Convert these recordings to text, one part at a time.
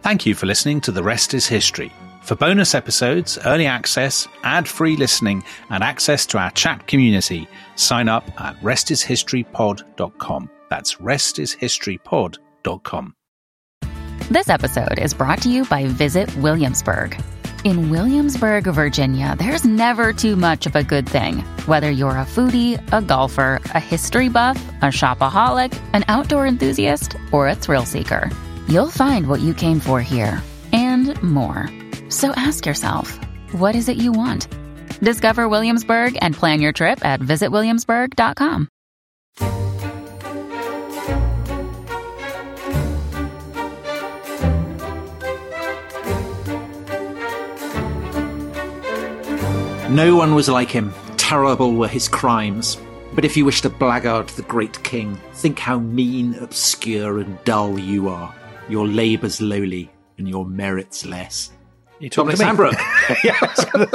Thank you for listening to The Rest is History. For bonus episodes, early access, ad-free listening, and access to our chat community, sign up at restishistorypod.com. That's restishistorypod.com. This episode is brought to you by Visit Williamsburg. In Williamsburg, Virginia, there's never too much of a good thing. Whether you're a foodie, a golfer, a history buff, a shopaholic, an outdoor enthusiast, or a thrill seeker, you'll find what you came for here and more. So ask yourself, what is it you want? Discover Williamsburg and plan your trip at visitwilliamsburg.com. No one was like him. Terrible were his crimes. But if you wish to blackguard the great king, think how mean, obscure, and dull you are. Your labour's lowly, and your merit's less. You talking Dominic to me? Sandbrook. Yeah, I was gonna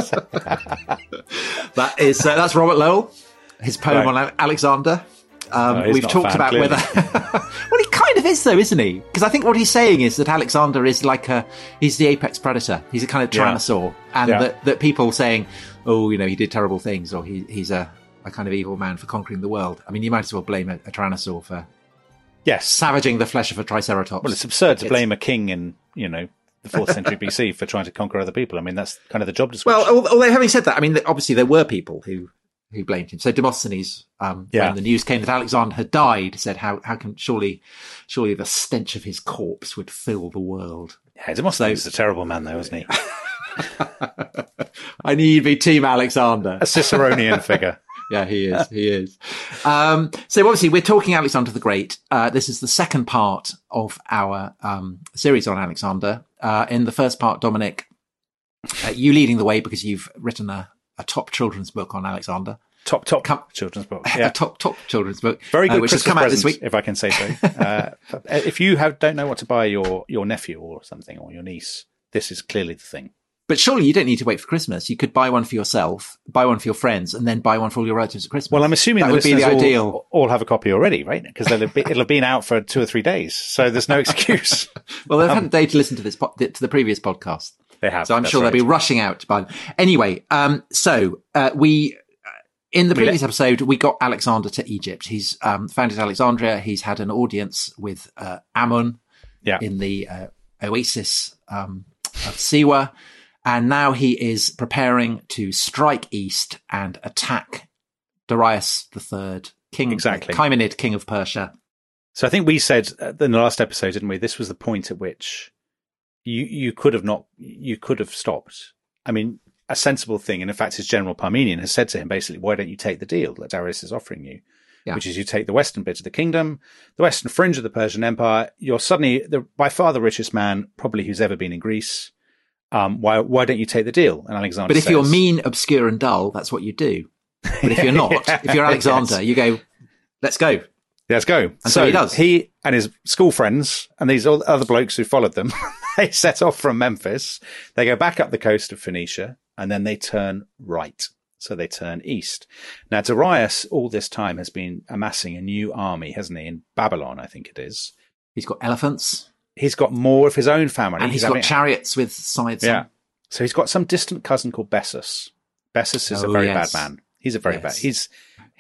say. That's Robert Lowell, his poem on Alexander. We've talked about whether... Well, he kind of is, though, isn't he? Because I think what he's saying is that Alexander is he's the apex predator. He's a kind of tyrannosaur. And that people saying, oh, he did terrible things, or he's a kind of evil man for conquering the world. I mean, you might as well blame a tyrannosaur for savaging the flesh of a triceratops. Well, it's absurd to blame a king in, the 4th century BC for trying to conquer other people. I mean, that's kind of the job description. Well, although having said that, I mean, obviously there were people who blamed him. So Demosthenes, when the news came that Alexander had died, said, how can surely the stench of his corpse would fill the world. Yeah, Demosthenes is a terrible man, though, isn't he? I need me team Alexander. A Ciceronian figure. Yeah, he is. So obviously we're talking Alexander the Great. This is the second part of our series on Alexander. In the first part, Dominic, you leading the way because you've written a top children's book on Alexander. Top children's book. Yeah. A top children's book. Very good which Christmas has come out present, this week. if I can say so. If you don't know what to buy your nephew or something, or your niece, this is clearly the thing. But surely you don't need to wait for Christmas. You could buy one for yourself, buy one for your friends, and then buy one for all your relatives at Christmas. Well, I'm assuming that would be the ideal. All have a copy already, right? Because it'll have been out for 2 or 3 days, so there's no excuse. Well, they've had a day to listen to to the previous podcast. They have. So I'm sure they'll be rushing out to buy them. Anyway, we in the previous episode, we got Alexander to Egypt. He's founded Alexandria. He's had an audience with Amun in the oasis of Siwa. And now he is preparing to strike east and attack Darius III, Chaimonid, king of Persia. So I think we said in the last episode, didn't we? This was the point at which you could have stopped. I mean, a sensible thing, and in fact, his general Parmenion has said to him basically, why don't you take the deal that Darius is offering you? Yeah. Which is you take the western bit of the kingdom, the western fringe of the Persian Empire. You're suddenly by far the richest man probably who's ever been in Greece. Why don't you take the deal? And Alexander says, you're mean, obscure, and dull, that's what you do. But if you're not, if you're Alexander, you go, let's go. Let's go. And so he does. He and his school friends and these other blokes who followed them, they set off from Memphis. They go back up the coast of Phoenicia, and then they turn right. So they turn east. Now, Darius all this time has been amassing a new army, hasn't he? In Babylon, I think it is. He's got elephants. He's got more of his own family. And he's got chariots with sides on. So he's got some distant cousin called Bessus. Bessus is a very bad man. He's a very bad. He's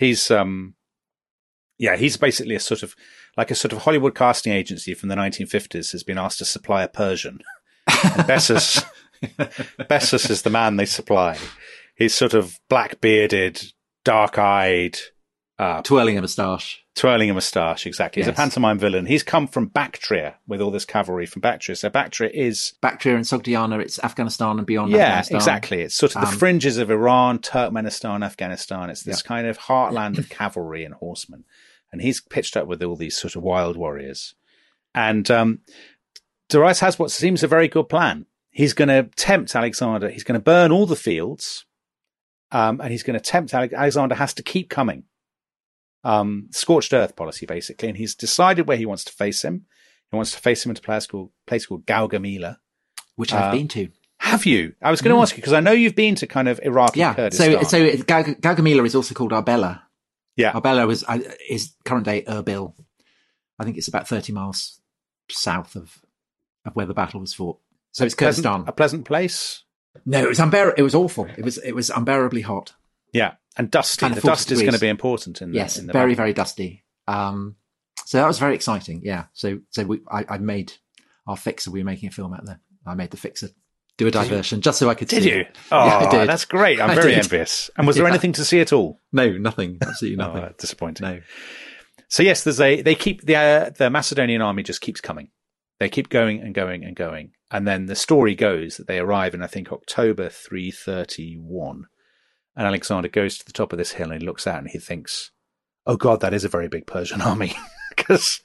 basically a sort of Hollywood casting agency from the 1950s has been asked to supply a Persian. And Bessus is the man they supply. He's sort of black-bearded, dark-eyed, twirling a moustache. Exactly. He's a pantomime villain. He's come from Bactria with all this cavalry from Bactria. So Bactria and Sogdiana, it's Afghanistan and beyond Afghanistan. Yeah, exactly. It's sort of the fringes of Iran, Turkmenistan, Afghanistan. It's this kind of heartland of cavalry and horsemen. And he's pitched up with all these sort of wild warriors. And Darius has what seems a very good plan. He's going to tempt Alexander. He's going to burn all the fields. And he's going to tempt Alexander has to keep coming. Scorched earth policy, basically. And he's decided where he wants to face him. He wants to face him at a place called Gaugamela. Which I've been to. Have you? I was going to ask you, because I know you've been to kind of Iraqi Kurdistan. So Gaugamela is also called Arbela. Yeah. Arbela is current day Erbil. I think it's about 30 miles south of of where the battle was fought. So it's Kurdistan. A pleasant place? No, it was unbearable. It was awful. It was unbearably hot. Yeah, and dusty. The dust is going to be important in yes, in the very, battle. very dusty. So that was very exciting. Yeah. So I made our fixer. We were making a film out there. I made the fixer do a diversion just so I could see. Did you? It. Oh, yeah, I did. That's great. I'm very envious. And was there anything to see at all? No, nothing. Absolutely nothing. Oh, disappointing. No. So yes, they keep the Macedonian army just keeps coming. They keep going and going and going. And then the story goes that they arrive in, I think, October 331. And Alexander goes to the top of this hill and he looks out and he thinks, oh God, that is a very big Persian army. Because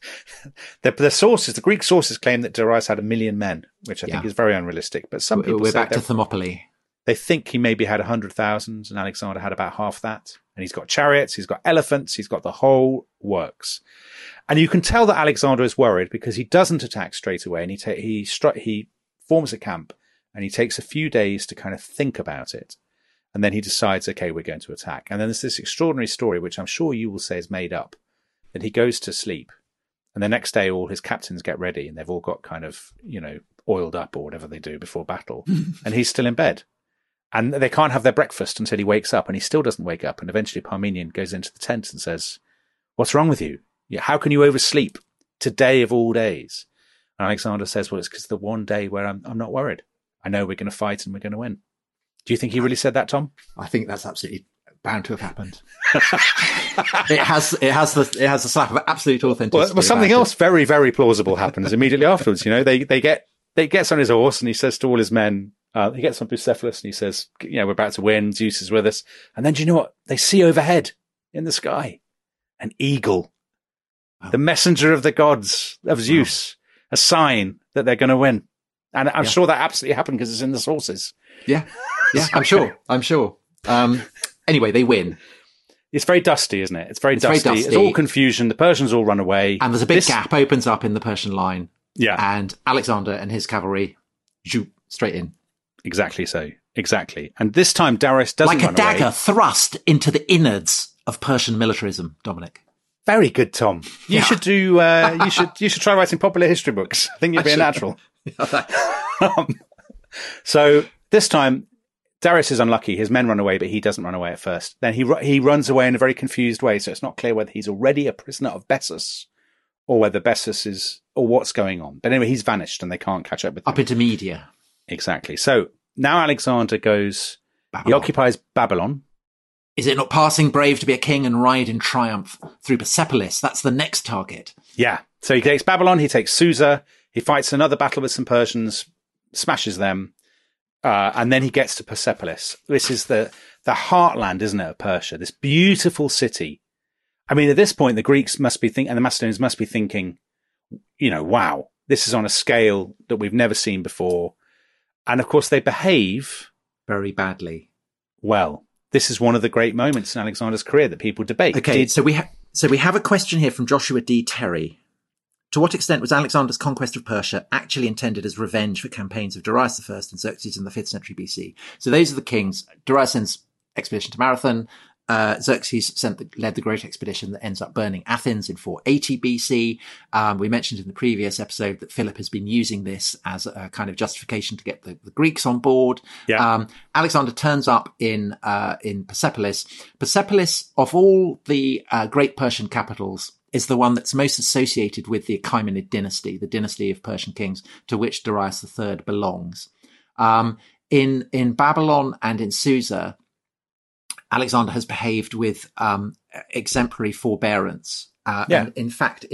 the Greek sources claim that Darius had 1 million men, which I think is very unrealistic. But some people we're back to Thermopylae. They think he maybe had 100,000 and Alexander had about half that. And he's got chariots, he's got elephants, he's got the whole works. And you can tell that Alexander is worried because he doesn't attack straight away, and he forms a camp and he takes a few days to kind of think about it. And then he decides, okay, we're going to attack. And then there's this extraordinary story, which I'm sure you will say is made up, that he goes to sleep. And the next day, all his captains get ready and they've all got kind of, oiled up or whatever they do before battle. And he's still in bed. And they can't have their breakfast until he wakes up, and he still doesn't wake up. And eventually Parmenion goes into the tent and says, what's wrong with you? How can you oversleep today of all days? And Alexander says, well, it's because the one day where I'm not worried. I know we're going to fight and we're going to win. Do you think he really said that, Tom? I think that's absolutely bound to have happened. It has the slap of absolute authenticity. Well, something else very, very plausible happens immediately afterwards. They gets on his horse and he says to all his men, he gets on Bucephalus and he says, we're about to win. Zeus is with us. And then do you know what? They see overhead in the sky an eagle, the messenger of the gods of Zeus, a sign that they're going to win. And I'm sure that absolutely happened because it's in the sources. Yeah. Yeah, I'm sure. Anyway, they win. It's very dusty, isn't it? It's very dusty. It's all confusion. The Persians all run away. And there's a big gap opens up in the Persian line. Yeah. And Alexander and his cavalry straight in. Exactly so. Exactly. And this time Darius doesn't run away. Like a dagger thrust into the innards of Persian militarism, Dominic. Very good, Tom. You should do. You should try writing popular history books. I think you'd be a natural. So this time, Darius is unlucky. His men run away, but he doesn't run away at first. Then he runs away in a very confused way. So it's not clear whether he's already a prisoner of Bessus, or whether Bessus is, or what's going on. But anyway, he's vanished, and they can't catch up with him. Up into Media. Exactly. So now Alexander goes. He occupies Babylon. Is it not passing brave to be a king and ride in triumph through Persepolis? That's the next target. Yeah. So he takes Babylon, he takes Susa, he fights another battle with some Persians, smashes them, and then he gets to Persepolis. This is the heartland, isn't it, of Persia? This beautiful city. I mean, at this point, the Greeks must be thinking, and the Macedonians must be thinking, wow, this is on a scale that we've never seen before. And of course, they behave very badly. Well, this is one of the great moments in Alexander's career that people debate. Okay, so we have a question here from Joshua D. Terry. To what extent was Alexander's conquest of Persia actually intended as revenge for campaigns of Darius I and Xerxes in the 5th century BC? So those are the kings. Darius sends expedition to Marathon. Xerxes led the great expedition that ends up burning Athens in 480 BC. We mentioned in the previous episode that Philip has been using this as a kind of justification to get the Greeks on board. Yeah. Alexander turns up in Persepolis. Persepolis, of all the great Persian capitals, is the one that's most associated with the Achaemenid dynasty, the dynasty of Persian kings to which Darius III belongs. In Babylon and in Susa, Alexander has behaved with exemplary forbearance. And in fact,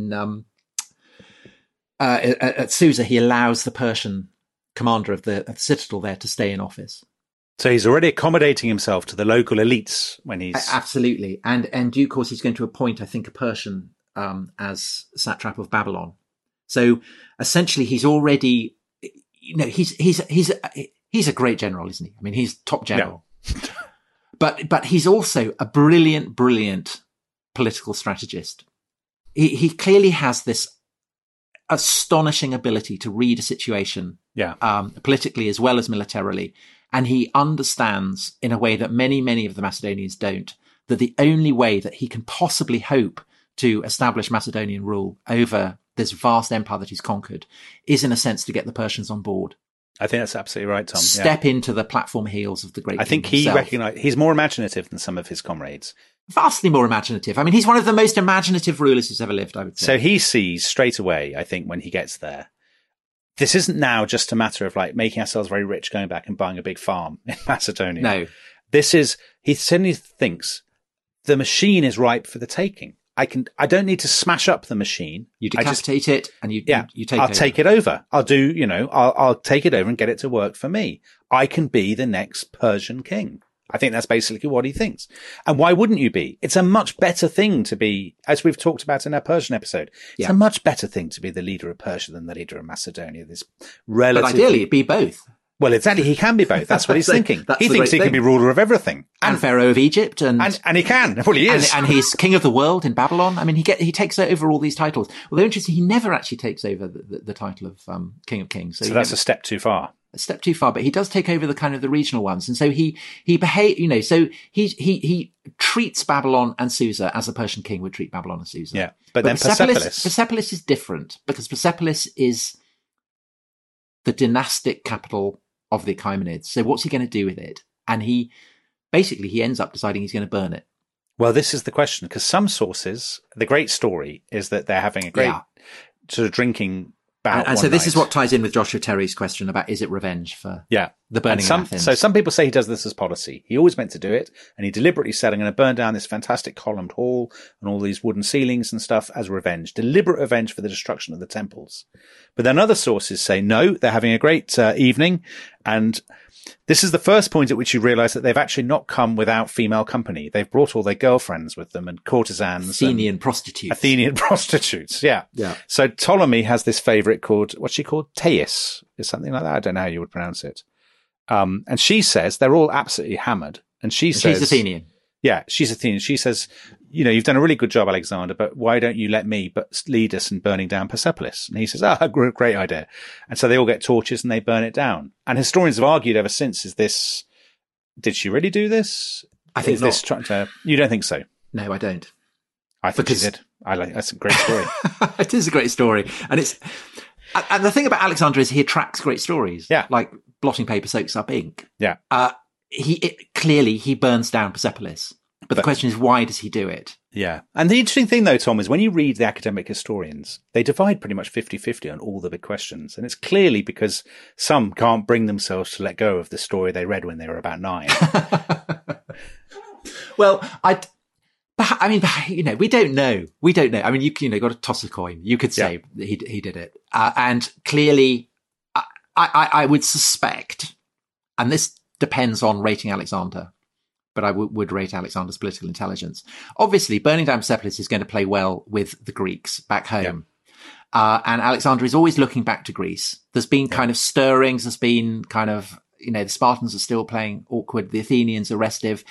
at Susa, he allows the Persian commander of the citadel there to stay in office. So he's already accommodating himself to the local elites when he's... Absolutely. And in due course, he's going to appoint, I think, a Persian as satrap of Babylon. So essentially, he's already... he's a great general, isn't he? I mean, he's top general. Yeah. But he's also a brilliant political strategist. He clearly has this astonishing ability to read a situation, politically as well as militarily. And he understands in a way that many of the Macedonians don't, that the only way that he can possibly hope to establish Macedonian rule over this vast empire that he's conquered, is in a sense to get the Persians on board. I think that's absolutely right, Tom. Step into the platform heels of the great king. I think he's more imaginative than some of his comrades. Vastly more imaginative. I mean, he's one of the most imaginative rulers who's ever lived, I would say. So he sees straight away, I think, when he gets there, this isn't now just a matter of like making ourselves very rich, going back and buying a big farm in Macedonia. No. He suddenly thinks the machine is ripe for the taking. I don't need to smash up the machine. You decapitate it and you take it over. I'll take it over. I'll take it over and get it to work for me. I can be the next Persian king. I think that's basically what he thinks. And why wouldn't you be? It's a much better thing to be, as we've talked about in our Persian episode, it's a much better thing to be the leader of Persia than the leader of Macedonia. But ideally it'd be both. Well, exactly. He can be both. That's what he's thinking. He thinks he can be ruler of everything. And Pharaoh of Egypt. And he can. Well, he is. And he's king of the world in Babylon. I mean, he takes over all these titles. Although interesting, he never actually takes over the title of King of Kings. So that's a step too far. A step too far, but he does take over the kind of the regional ones. And so he treats Babylon and Susa as a Persian king would treat Babylon and Susa. Yeah. But then Persepolis is different because Persepolis is the dynastic capital of the Achaemenids. So what's he going to do with it? And he ends up deciding he's going to burn it. Well, this is the question, because some sources, the great story is that they're having a great sort of drinking bout. And so this is what ties in with Joshua Terry's question about, is it revenge for the burning of Athens? So some people say he does this as policy. He always meant to do it, and he deliberately said, I'm going to burn down this fantastic columned hall and all these wooden ceilings and stuff as revenge, deliberate revenge for the destruction of the temples. But then other sources say, no, they're having a great evening, and this is the first point at which you realize that they've actually not come without female company. They've brought all their girlfriends with them and courtesans. Athenian prostitutes. Yeah. Yeah. So Ptolemy has this favorite called, what's she called? Thais, is something like that. I don't know how you would pronounce it. And she says they're all absolutely hammered. And she's Athenian. Yeah, she's Athenian. She says, you've done a really good job, Alexander, but why don't you let me lead us in burning down Persepolis? And he says, great idea. And so they all get torches and they burn it down. And historians have argued ever since, did she really do this? I think you don't think so? No, I don't. I think she did. That's a great story. It is a great story. And the thing about Alexander is he attracts great stories. Yeah. Like blotting paper soaks up ink. Yeah. Clearly he burns down Persepolis. But the question is, why does he do it? Yeah. And the interesting thing, though, Tom, is when you read the academic historians, they divide pretty much 50-50 on all the big questions. And it's clearly because some can't bring themselves to let go of the story they read when they were about 9. Well, we don't know. We don't know. I mean, you got to toss a coin. You could say that he did it. And clearly, I would suspect, and this depends on rating Alexander, but I would rate Alexander's political intelligence. Obviously, burning down Persepolis is going to play well with the Greeks back home. Yeah. And Alexander is always looking back to Greece. There's been kind of stirrings. There's been kind of, the Spartans are still playing awkward. The Athenians are restive.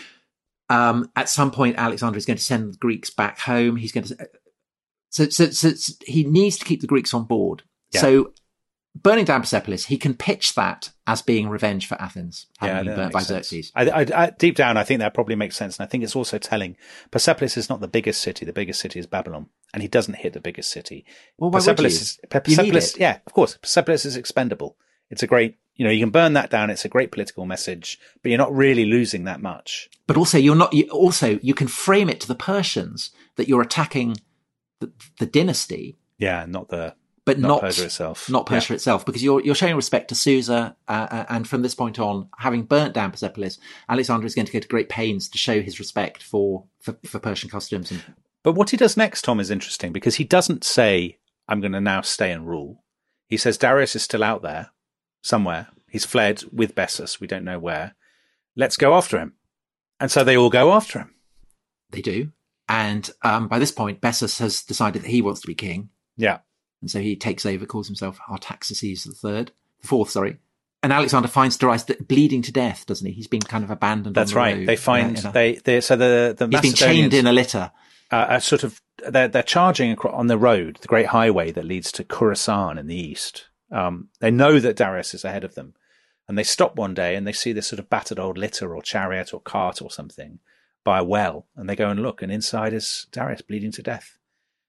At some point, Alexander is going to send the Greeks back home. He's going to, so he needs to keep the Greeks on board. Yeah. So burning down Persepolis, he can pitch that as being revenge for Athens having been burnt by Xerxes. I deep down, I think that probably makes sense. And I think it's also telling Persepolis is not the biggest city. The biggest city is Babylon. And he doesn't hit the biggest city. Well, why Persepolis yeah, of course. Persepolis is expendable. It's a great, you can burn that down. It's a great political message, but you're not really losing that much. But also you can frame it to the Persians that you're attacking the dynasty. Yeah, not Persia itself. Not Persia itself, because you're showing respect to Susa, and from this point on, having burnt down Persepolis, Alexander is going to go to great pains to show his respect for Persian customs. But what he does next, Tom, is interesting, because he doesn't say, I'm going to now stay and rule. He says Darius is still out there somewhere. He's fled with Bessus. We don't know where. Let's go after him. And so they all go after him. They do. And by this point, Bessus has decided that he wants to be king. Yeah. And so he takes over, calls himself Artaxerxes the fourth. And Alexander finds Darius bleeding to death, doesn't he? He's been kind of abandoned. That's on the right. road. They find so the he's been chained in a litter. They're charging on the road, the great highway that leads to Khorasan in the east. They know that Darius is ahead of them, and they stop one day and they see this sort of battered old litter or chariot or cart or something by a well, and they go and look, and inside is Darius bleeding to death.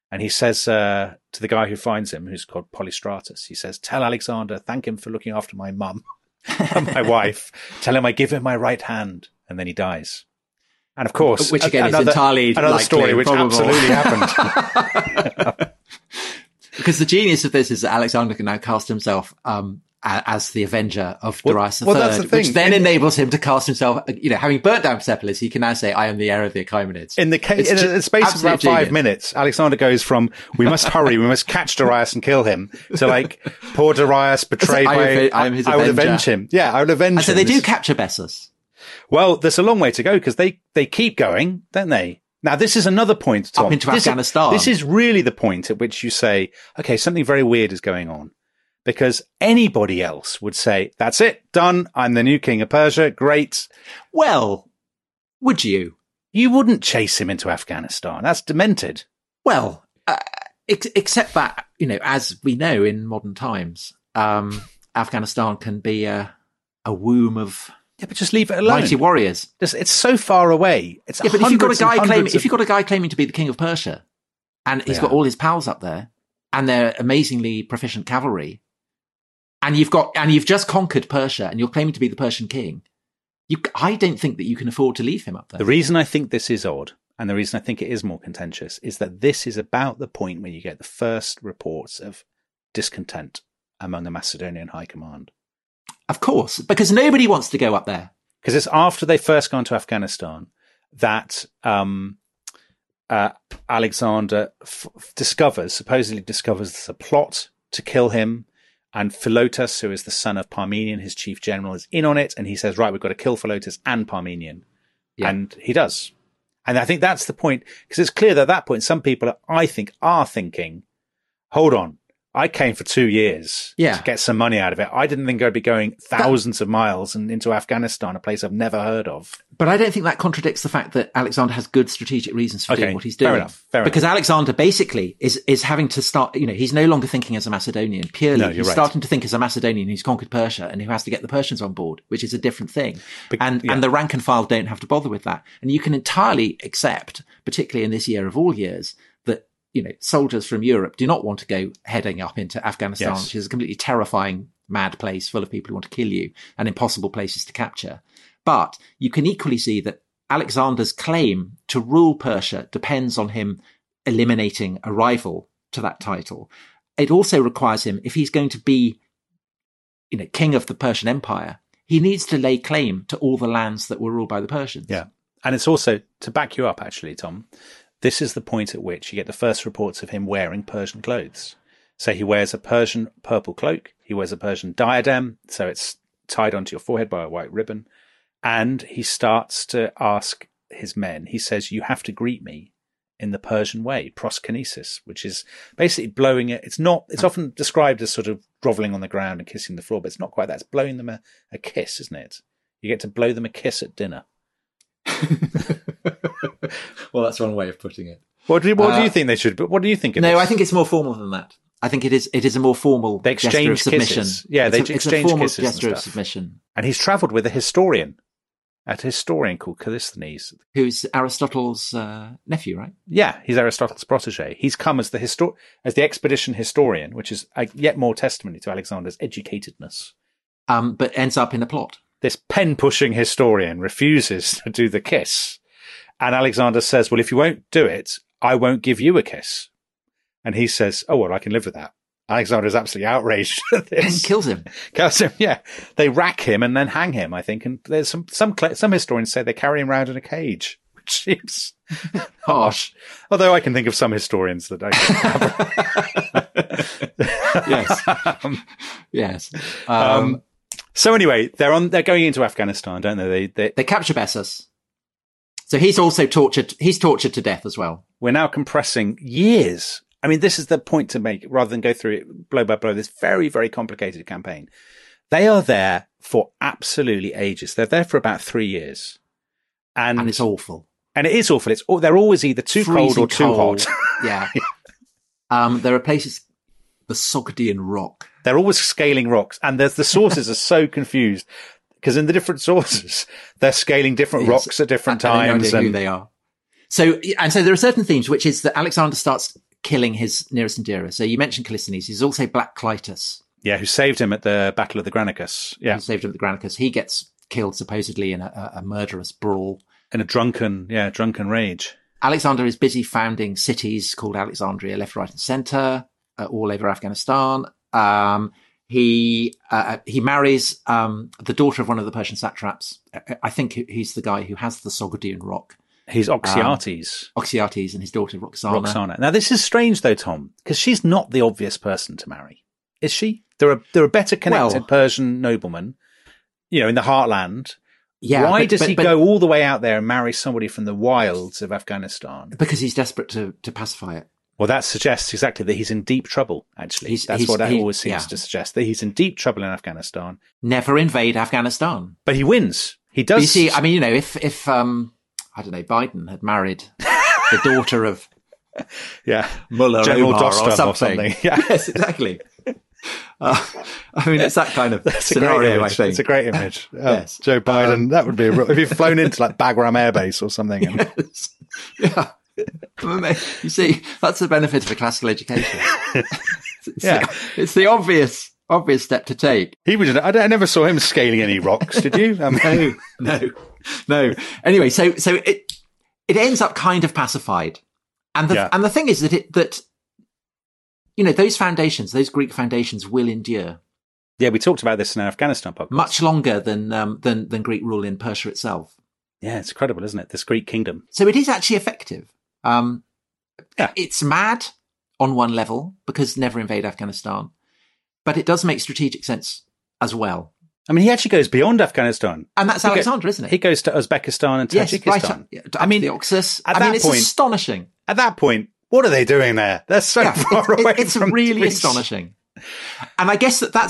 And he says to the guy who finds him, who's called Polystratus, he says, "Tell Alexander, thank him for looking after my mum and my wife. Tell him I give him my right hand." And then he dies. And of course, which again is entirely another story which probable. Absolutely happened. Because the genius of this is that Alexander can now cast himself as the avenger of Darius III, that's the thing. which then enables him to cast himself, having burnt down Persepolis, he can now say, "I am the heir of the Achaemenids." In the space of about 5 minutes, Alexander goes from, "We must hurry, we must catch Darius and kill him," to like, "Poor Darius betrayed by, I am his I would avenger." avenge him. Yeah, I would avenge him. And so they do capture Bessus. Well, there's a long way to go because they keep going, don't they? Now, this is another point, Tom. Up into Afghanistan. This is really the point at which you say, okay, something very weird is going on. Because anybody else would say, "That's it, done. I'm the new king of Persia. Great." Well, would you? You wouldn't chase him into Afghanistan. That's demented. Well, except that, as we know in modern times, Afghanistan can be a womb of but just leave it alone. Mighty warriors. It's so far away. It's but if you've got a guy claiming to be the king of Persia, and he's got all his pals up there, and they're amazingly proficient cavalry, and you've just conquered Persia, and you're claiming to be the Persian king, I don't think that you can afford to leave him up there. The reason I think this is odd, and the reason I think it is more contentious, is that this is about the point where you get the first reports of discontent among the Macedonian high command. Of course, because nobody wants to go up there. Because it's after they first gone to Afghanistan that Alexander supposedly discovers there's a plot to kill him. And Philotas, who is the son of Parmenion, his chief general, is in on it. And he says, right, we've got to kill Philotas and Parmenion. Yeah. And he does. And I think that's the point. Because it's clear that at that point, some people, I think, are thinking, hold on. I came for 2 years to get some money out of it. I didn't think I'd be going thousands of miles and into Afghanistan, a place I've never heard of. But I don't think that contradicts the fact that Alexander has good strategic reasons for doing what he's doing. Fair enough. Because Alexander basically is having to start, he's no longer thinking as a Macedonian purely. No, he's starting to think as a Macedonian who's conquered Persia and who has to get the Persians on board, which is a different thing. And the rank and file don't have to bother with that. And you can entirely accept, particularly in this year of all years, that soldiers from Europe do not want to go heading up into Afghanistan, which is a completely terrifying, mad place full of people who want to kill you and impossible places to capture. But you can equally see that Alexander's claim to rule Persia depends on him eliminating a rival to that title. It also requires him, if he's going to be, king of the Persian Empire, he needs to lay claim to all the lands that were ruled by the Persians. Yeah. And it's also, to back you up, actually, Tom, this is the point at which you get the first reports of him wearing Persian clothes. So he wears a Persian purple cloak. He wears a Persian diadem. So it's tied onto your forehead by a white ribbon. And he starts to ask his men, he says, "You have to greet me in the Persian way," proskinesis, which is basically blowing it. It's often described as sort of groveling on the ground and kissing the floor, but it's not quite that. It's blowing them a kiss, isn't it? You get to blow them a kiss at dinner. Well, that's one way of putting it. What do you think they should? But what do you think? I think it's more formal than that. I think it is a more formal gesture of submission. Kisses. Yeah, it's a formal kisses gesture of submission. And he's travelled with a historian called Callisthenes, who's Aristotle's nephew, right? Yeah, he's Aristotle's protege. He's come as the expedition historian, which is yet more testimony to Alexander's educatedness. But ends up in a plot. This pen-pushing historian refuses to do the kiss. And Alexander says, well, if you won't do it, I won't give you a kiss. And he says, oh, well, I can live with that. Alexander is absolutely outraged at this. And kills him. Yeah. They rack him and then hang him, I think. And there's some historians say they carry him around in a cage, which seems harsh. Although I can think of some historians that I can Yes. So anyway, they're going into Afghanistan, don't they? They capture Bessus. So he's also tortured. He's tortured to death as well. We're now compressing years. I mean, this is the point to make, rather than go through it blow by blow, this very, very complicated campaign. They are there for absolutely ages. They're there for about 3 years. And it's awful. And it is awful. They're always either too cold or too hot. Yeah. There are places, the Sogdian Rock. They're always scaling rocks. And the sources are so confused. Because in the different sources, they're scaling different rocks at different times. I have no idea who they are. So there are certain themes, which is that Alexander starts killing his nearest and dearest. So you mentioned Callisthenes. He's also Black Clytus. Yeah, who saved him at the Battle of the Granicus. Yeah. Who saved him at the Granicus. He gets killed supposedly in a murderous brawl. In a drunken rage. Alexander is busy founding cities called Alexandria left, right and centre all over Afghanistan. He marries the daughter of one of the Persian satraps. I think he's the guy who has the Soghdian rock. He's Oxyates. Oxyates and his daughter Roxana. Now this is strange though, Tom, because she's not the obvious person to marry, is she? There are better connected Persian noblemen, in the heartland. Yeah. Why does he go all the way out there and marry somebody from the wilds of Afghanistan? Because he's desperate to pacify it. Well, that suggests exactly that he's in deep trouble, actually. That's what that always seems to suggest, that he's in deep trouble in Afghanistan. Never invade Afghanistan. But he wins. He does. But you see, I mean, if I don't know, Biden had married the daughter of Mullah General Omar Dostum or something. Yeah. Yes, exactly. I mean, it's that kind of scenario, I think. It's a great image. Yes. Joe Biden, that would be if you've flown into like Bagram Air Base or something. Yes. Yeah. You see, that's the benefit of a classical education. It's the obvious step to take. I never saw him scaling any rocks, did you? No. Anyway, so it ends up kind of pacified. And the thing is that those foundations, those Greek foundations will endure. Yeah, we talked about this in our Afghanistan podcast. Much longer than Greek rule in Persia itself. Yeah, it's incredible, isn't it? This Greek kingdom. So it is actually effective. It's mad on one level because never invade Afghanistan, but it does make strategic sense as well. I mean, he actually goes beyond Afghanistan. And that's Alexander, isn't it? He goes to Uzbekistan and Tajikistan. Yes, right. I mean, the Oxus. It's astonishing. At that point, what are they doing there? They're so far away. It's really astonishing. And I guess that's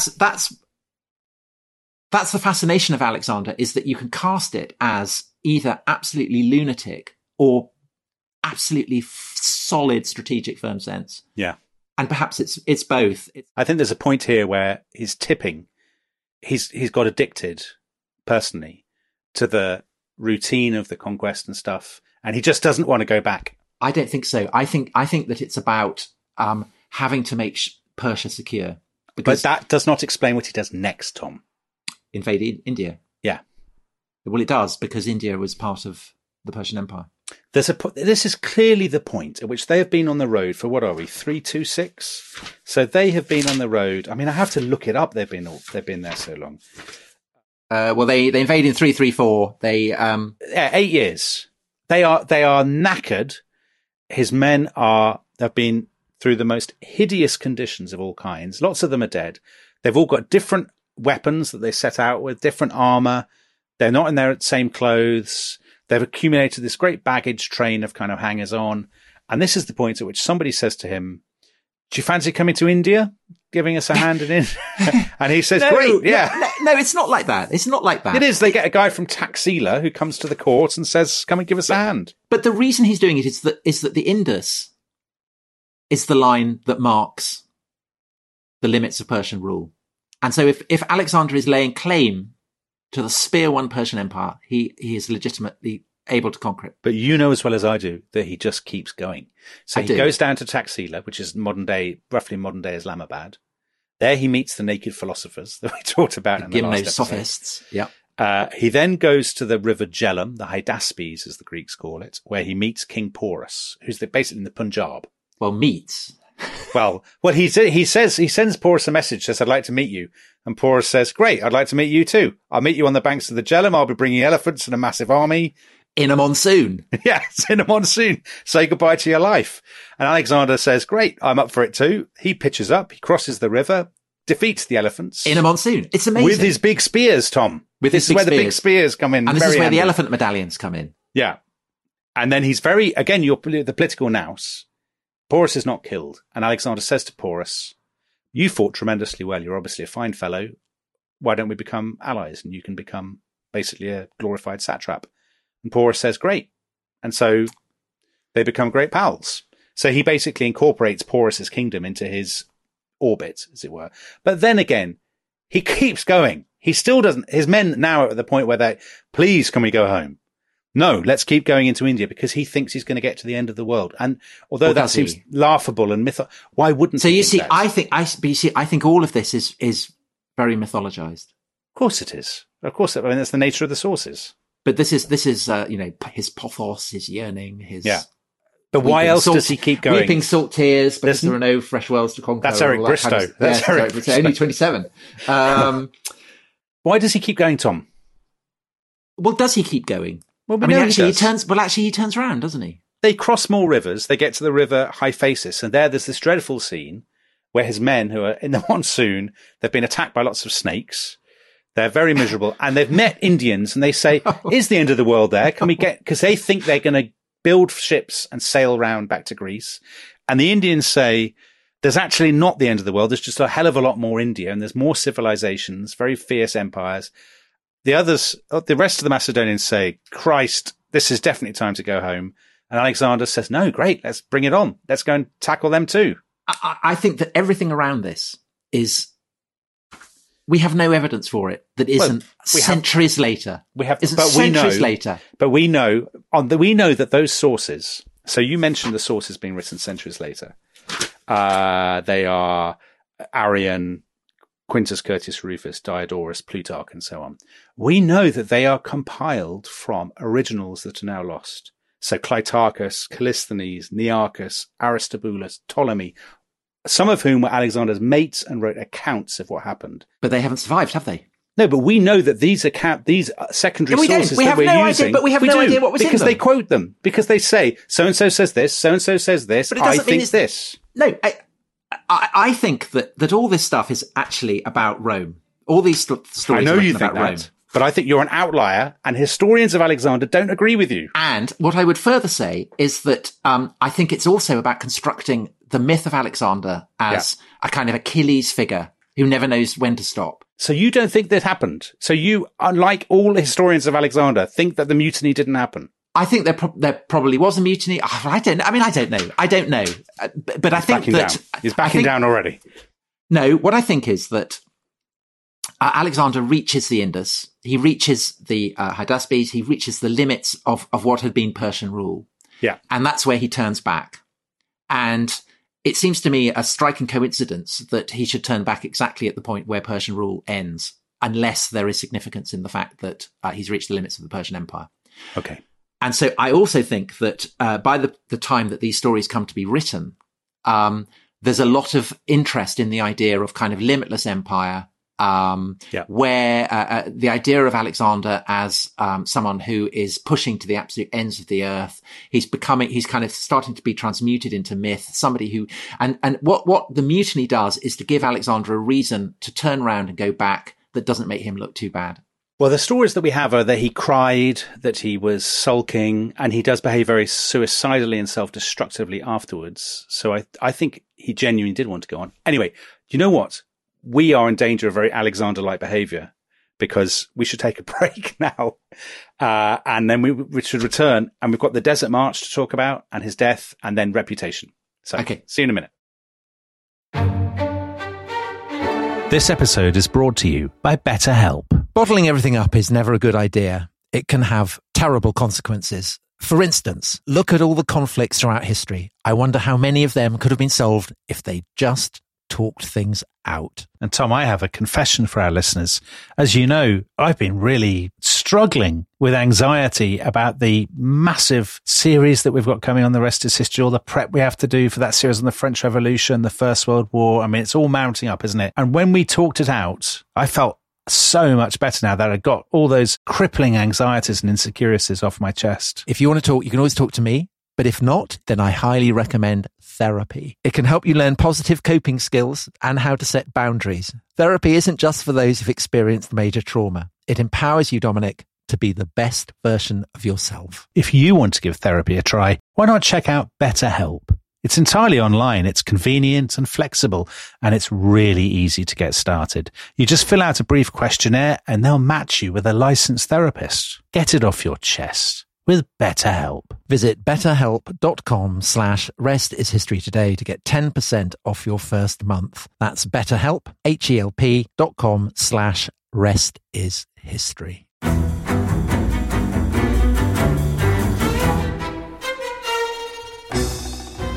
the fascination of Alexander, is that you can cast it as either absolutely lunatic or absolutely solid strategic firm sense. Yeah. And perhaps it's both. I think there's a point here where he's tipping. He's got addicted personally to the routine of the conquest and stuff, and he just doesn't want to go back. I don't think so. I think that it's about having to make Persia secure. But that does not explain what he does next, Tom. Invade India. Yeah. Well, it does, because India was part of the Persian Empire. This is clearly the point at which they have been on the road for, what are we, 326? So they have been on the road. I mean, I have to look it up. They've been there so long. Well, they invade in 334. 8 years. They are knackered. His men have been through the most hideous conditions of all kinds. Lots of them are dead. They've all got different weapons that they set out with, different armor. They're not in their same clothes. They've accumulated this great baggage train of kind of hangers on. And this is the point at which somebody says to him, "Do you fancy coming to India, giving us a hand in it?" And he says, "Great, yeah." No, it's not like that. It's not like that. It is. They get a guy from Taxila who comes to the court and says, "Come and give us a hand." But the reason he's doing it is that the Indus is the line that marks the limits of Persian rule. And so if Alexander is laying claim to the spear-won Persian Empire, he is legitimately able to conquer it. But you know as well as I do that he just keeps going. So he goes down to Taxila, which is roughly modern day Islamabad. There he meets the naked philosophers that we talked about in the last episode. Sophists. Yeah. He then goes to the river Jhelum, the Hydaspes, as the Greeks call it, where he meets King Porus, who's basically in the Punjab. Well, meets. Well, he sends Porus a message, says, "I'd like to meet you." And Porus says, "Great, I'd like to meet you too. I'll meet you on the banks of the Jhelum. I'll be bringing elephants and a massive army." In a monsoon. Yeah, it's in a monsoon. Say goodbye to your life. And Alexander says, "Great, I'm up for it too." He pitches up, he crosses the river, defeats the elephants. In a monsoon. It's amazing. With his big spears, Tom. This is where the big spears come in. And this is where the elephant medallions come in. Yeah. And then he's the political nous. Porus is not killed. And Alexander says to Porus, "You fought tremendously well. You're obviously a fine fellow. Why don't we become allies? And you can become basically a glorified satrap." And Porus says, "Great." And so they become great pals. So he basically incorporates Porus's kingdom into his orbit, as it were. But then again, he keeps going. He still doesn't. His men now are at the point where please, can we go home? no, let's keep going into India because he thinks he's going to get to the end of the world. And although that seems laughable and why wouldn't? So he you see, that? I think all of this is very mythologized. Of course it is. Of course, I mean that's the nature of the sources. But this is his pathos, his yearning, his But why else does he keep going? Weeping salt tears because there are no fresh worlds to conquer. That's Eric Bristow. That's Eric Bristow. Only 27. Why does he keep going, Tom? Well, does he keep going? Well, he turns around, doesn't he? They cross more rivers. They get to the river Hyphasis, and there's this dreadful scene where his men, who are in the monsoon, they've been attacked by lots of snakes. They're very miserable, and they've met Indians, and they say, "Is the end of the world there? Can we get?" Because they think they're going to build ships and sail round back to Greece, and the Indians say, "There's actually not the end of the world. There's just a hell of a lot more India, and there's more civilizations, very fierce empires." The rest of the Macedonians say, "Christ, this is definitely time to go home." And Alexander says, "No, great, let's bring it on. Let's go and tackle them too." I think that everything around this is. We have no evidence for it that isn't centuries later. We know that those sources. So you mentioned the sources being written centuries later. They are Arrian, Quintus Curtius Rufus, Diodorus, Plutarch, and so on. We know that they are compiled from originals that are now lost. So Clitarchus, Callisthenes, Nearchus, Aristobulus, Ptolemy, some of whom were Alexander's mates and wrote accounts of what happened. But they haven't survived, have they? No, but we know that these secondary sources that we're using... But we have no idea what was in them. Because they quote them. Because they say, so-and-so says this, so-and-so says this, I think this. No, I think that all this stuff is actually about Rome. All these stories I know are you about think Rome. that, but I think you're an outlier, and historians of Alexander don't agree with you. And what I would further say is that I think it's also about constructing the myth of Alexander as a kind of Achilles figure who never knows when to stop. So you don't think that happened? So you, unlike all historians of Alexander, think that the mutiny didn't happen? I think there probably was a mutiny. I don't know. But I think that... He's backing down already. No, what I think is that Alexander reaches the Indus. He reaches the Hydaspes. He reaches the limits of what had been Persian rule. Yeah. And that's where he turns back. And it seems to me a striking coincidence that he should turn back exactly at the point where Persian rule ends, unless there is significance in the fact that he's reached the limits of the Persian Empire. Okay. And so I also think that by the time that these stories come to be written, there's a lot of interest in the idea of kind of limitless empire, where the idea of Alexander as someone who is pushing to the absolute ends of the earth, he's kind of starting to be transmuted into myth, somebody who, and what the mutiny does is to give Alexander a reason to turn around and go back that doesn't make him look too bad. Well, the stories that we have are that he cried, that he was sulking, and he does behave very suicidally and self-destructively afterwards. So I think he genuinely did want to go on. Anyway, you know what? We are in danger of very Alexander-like behavior because we should take a break now. And then we should return. And we've got the Desert March to talk about and his death and then reputation. So see you in a minute. This episode is brought to you by BetterHelp. Bottling everything up is never a good idea. It can have terrible consequences. For instance, look at all the conflicts throughout history. I wonder how many of them could have been solved if they just talked things out. And Tom, I have a confession for our listeners. As you know, I've been really struggling with anxiety about the massive series that we've got coming on The Rest is History, all the prep we have to do for that series on the French Revolution, the First World War. I mean, it's all mounting up, isn't it? And when we talked it out, I felt so much better now that I got all those crippling anxieties and insecurities off my chest. If you want to talk, you can always talk to me. But if not, then I highly recommend therapy. It can help you learn positive coping skills and how to set boundaries. Therapy isn't just for those who've experienced major trauma. It empowers you, Dominic, to be the best version of yourself. If you want to give therapy a try, why not check out BetterHelp? It's entirely online, it's convenient and flexible, and it's really easy to get started. You just fill out a brief questionnaire and they'll match you with a licensed therapist. Get it off your chest with BetterHelp. Visit betterhelp.com/restishistory today to get 10% off your first month. That's BetterHelp, HELP.com/restishistory.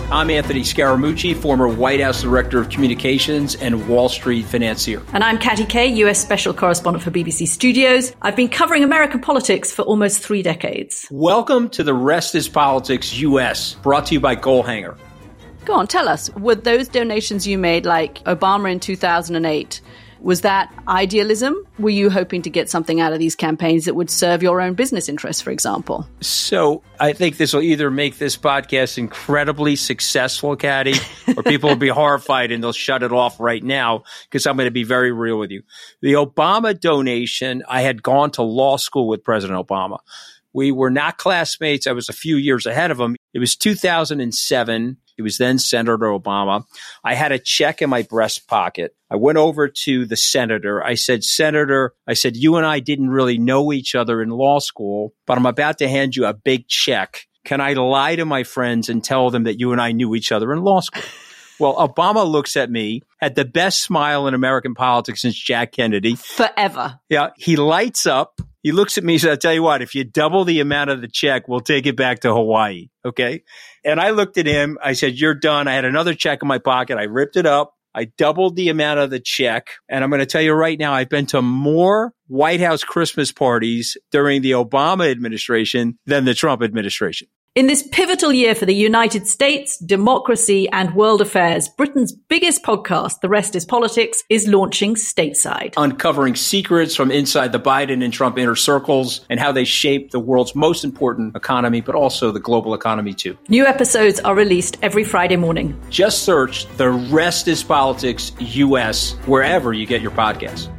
I'm Anthony Scaramucci, former White House Director of Communications and Wall Street financier. And I'm Katty Kay, US Special Correspondent for BBC Studios. I've been covering American politics for almost 3 decades. Welcome to The Rest is Politics US, brought to you by Goalhanger. Go on, tell us, were those donations you made, like Obama in 2008, was that idealism? Were you hoping to get something out of these campaigns that would serve your own business interests, for example? So I think this will either make this podcast incredibly successful, Katty, or people will be horrified and they'll shut it off right now because I'm going to be very real with you. The Obama donation, I had gone to law school with President Obama. We were not classmates. I was a few years ahead of him. It was 2007. He was then Senator Obama. I had a check in my breast pocket. I went over to the senator. I said, Senator, you and I didn't really know each other in law school, but I'm about to hand you a big check. Can I lie to my friends and tell them that you and I knew each other in law school? Well, Obama looks at me, had the best smile in American politics since Jack Kennedy. Forever. Yeah. He lights up. He looks at me and says, I'll tell you what, if you double the amount of the check, we'll take it back to Hawaii. Okay. And I looked at him. I said, you're done. I had another check in my pocket. I ripped it up. I doubled the amount of the check. And I'm going to tell you right now, I've been to more White House Christmas parties during the Obama administration than the Trump administration. In this pivotal year for the United States, democracy, and world affairs, Britain's biggest podcast, The Rest is Politics, is launching stateside. Uncovering secrets from inside the Biden and Trump inner circles and how they shape the world's most important economy, but also the global economy too. New episodes are released every Friday morning. Just search The Rest is Politics US wherever you get your podcasts.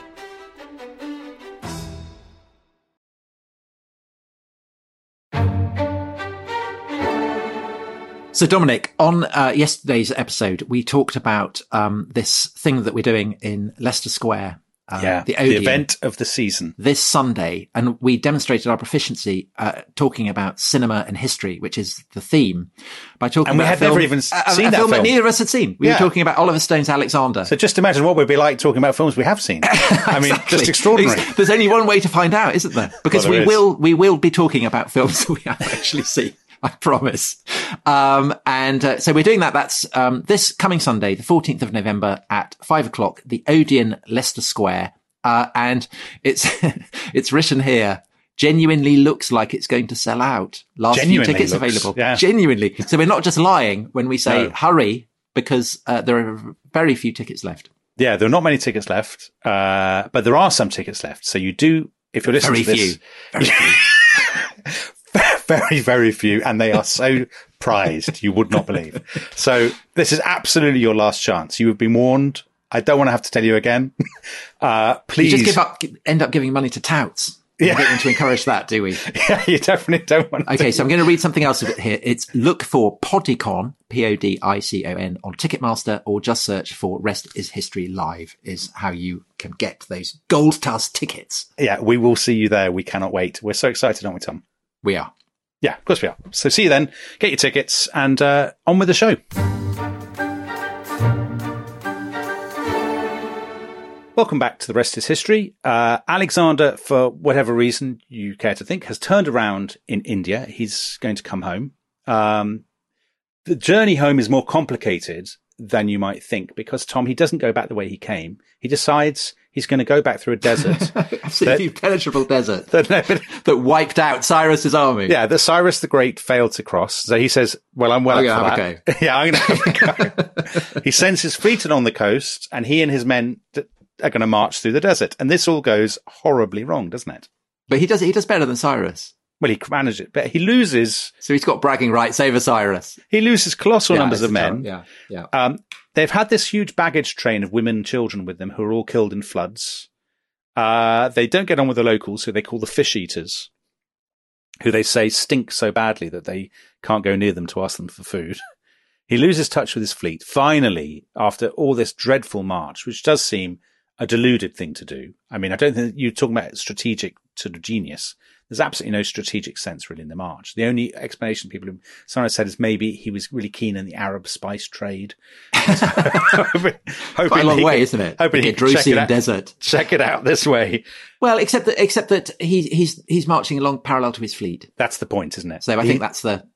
So, Dominic, on yesterday's episode, we talked about this thing that we're doing in Leicester Square. The event of the season. This Sunday. And we demonstrated our proficiency talking about cinema and history, which is the theme, by talking and about we had never even seen that film that neither of us had seen. We were talking about Oliver Stone's Alexander. So just imagine what we'd be like talking about films we have seen. I mean, just extraordinary. There's only one way to find out, isn't there? Because we will be talking about films that we have actually seen. I promise. So we're doing that. That's this coming Sunday, the 14th of November at 5:00, the Odeon, Leicester Square. And it's written here, genuinely looks like it's going to sell out. Last few tickets available. Yeah. Genuinely. So we're not just lying when we say hurry, because there are very few tickets left. Yeah, there are not many tickets left, but there are some tickets left. So you do, if you're listening to this. Very few. Very, very few, and they are so prized, you would not believe. So this is absolutely your last chance. You have been warned. I don't want to have to tell you again. Please. You just end up giving money to touts. We don't want to encourage that, do we? Yeah, you definitely don't want to. Okay, so I'm going to read something else here. It's look for Podicon, Podicon, on Ticketmaster, or just search for Rest is History Live is how you can get those gold tusk tickets. Yeah, we will see you there. We cannot wait. We're so excited, aren't we, Tom? We are. Yeah, of course we are. So see you then. Get your tickets and on with the show. Welcome back to The Rest is History. Alexander, for whatever reason you care to think, has turned around in India. He's going to come home. The journey home is more complicated than you might think because, Tom, he doesn't go back the way he came. He decides he's going to go back through a desert. Absolutely impenetrable desert that wiped out Cyrus's army. Yeah, that Cyrus the Great failed to cross. So he says, well, I'm well up for that. Yeah, I'm going to have a go. He sends his fleet on the coast and he and his men are going to march through the desert. And this all goes horribly wrong, doesn't it? But he does better than Cyrus. Well, he managed it, but he loses. So he's got bragging rights over Cyrus. He loses colossal numbers of men. Yeah. They've had this huge baggage train of women and children with them who are all killed in floods. They don't get on with the locals, who they call the fish eaters, who they say stink so badly that they can't go near them to ask them for food. He loses touch with his fleet. Finally, after all this dreadful march, which does seem a deluded thing to do. I mean, I don't think you're talking about strategic sort of genius. There's absolutely no strategic sense really in the march. The only explanation someone said is maybe he was really keen in the Arab spice trade. Quite a long way, isn't it? Hoping the Drusian desert. Check it out this way. Well, except that he's marching along parallel to his fleet. That's the point, isn't it? So I think that's the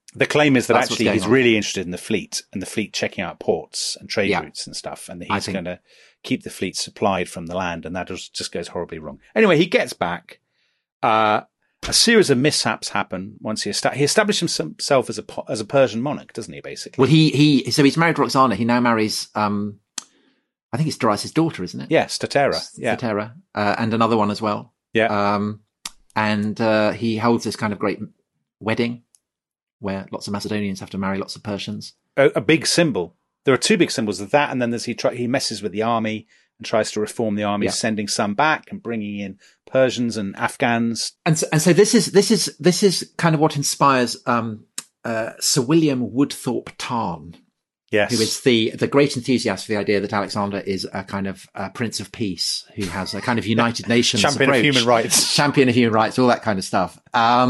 The claim is that actually he's really interested in the fleet and the fleet checking out ports and trade routes and stuff, and that he's going to keep the fleet supplied from the land, and that just goes horribly wrong. Anyway, he gets back. A series of mishaps happen once he established himself as a Persian monarch, doesn't he? Basically, well, so he's married to Roxana. He now marries, I think it's Darius' daughter, isn't it? Yes, Statera. Yeah, Statera, and another one as well. Yeah, and he holds this kind of great wedding where lots of Macedonians have to marry lots of Persians. A big symbol. There are two big symbols of that, and then there's he messes with the army and tries to reform the army, sending some back and bringing in Persians and Afghans. And so this is kind of what inspires Sir William Woodthorpe Tarn, yes, who is the great enthusiast for the idea that Alexander is a kind of Prince of Peace, who has a kind of United Nations champion approach, of human rights, champion of human rights, all that kind of stuff.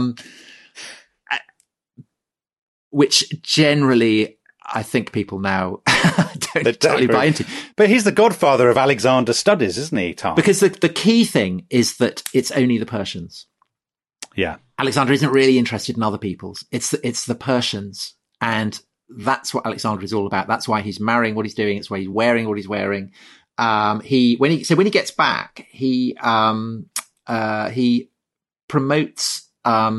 Which generally, I think people now don't totally buy into. But he's the godfather of Alexander studies, isn't he, Tom? Because the key thing is that it's only the Persians. Yeah. Alexander isn't really interested in other peoples. It's the Persians. And that's what Alexander is all about. That's why he's marrying what he's doing. It's why he's wearing what he's wearing. When he gets back, he promotes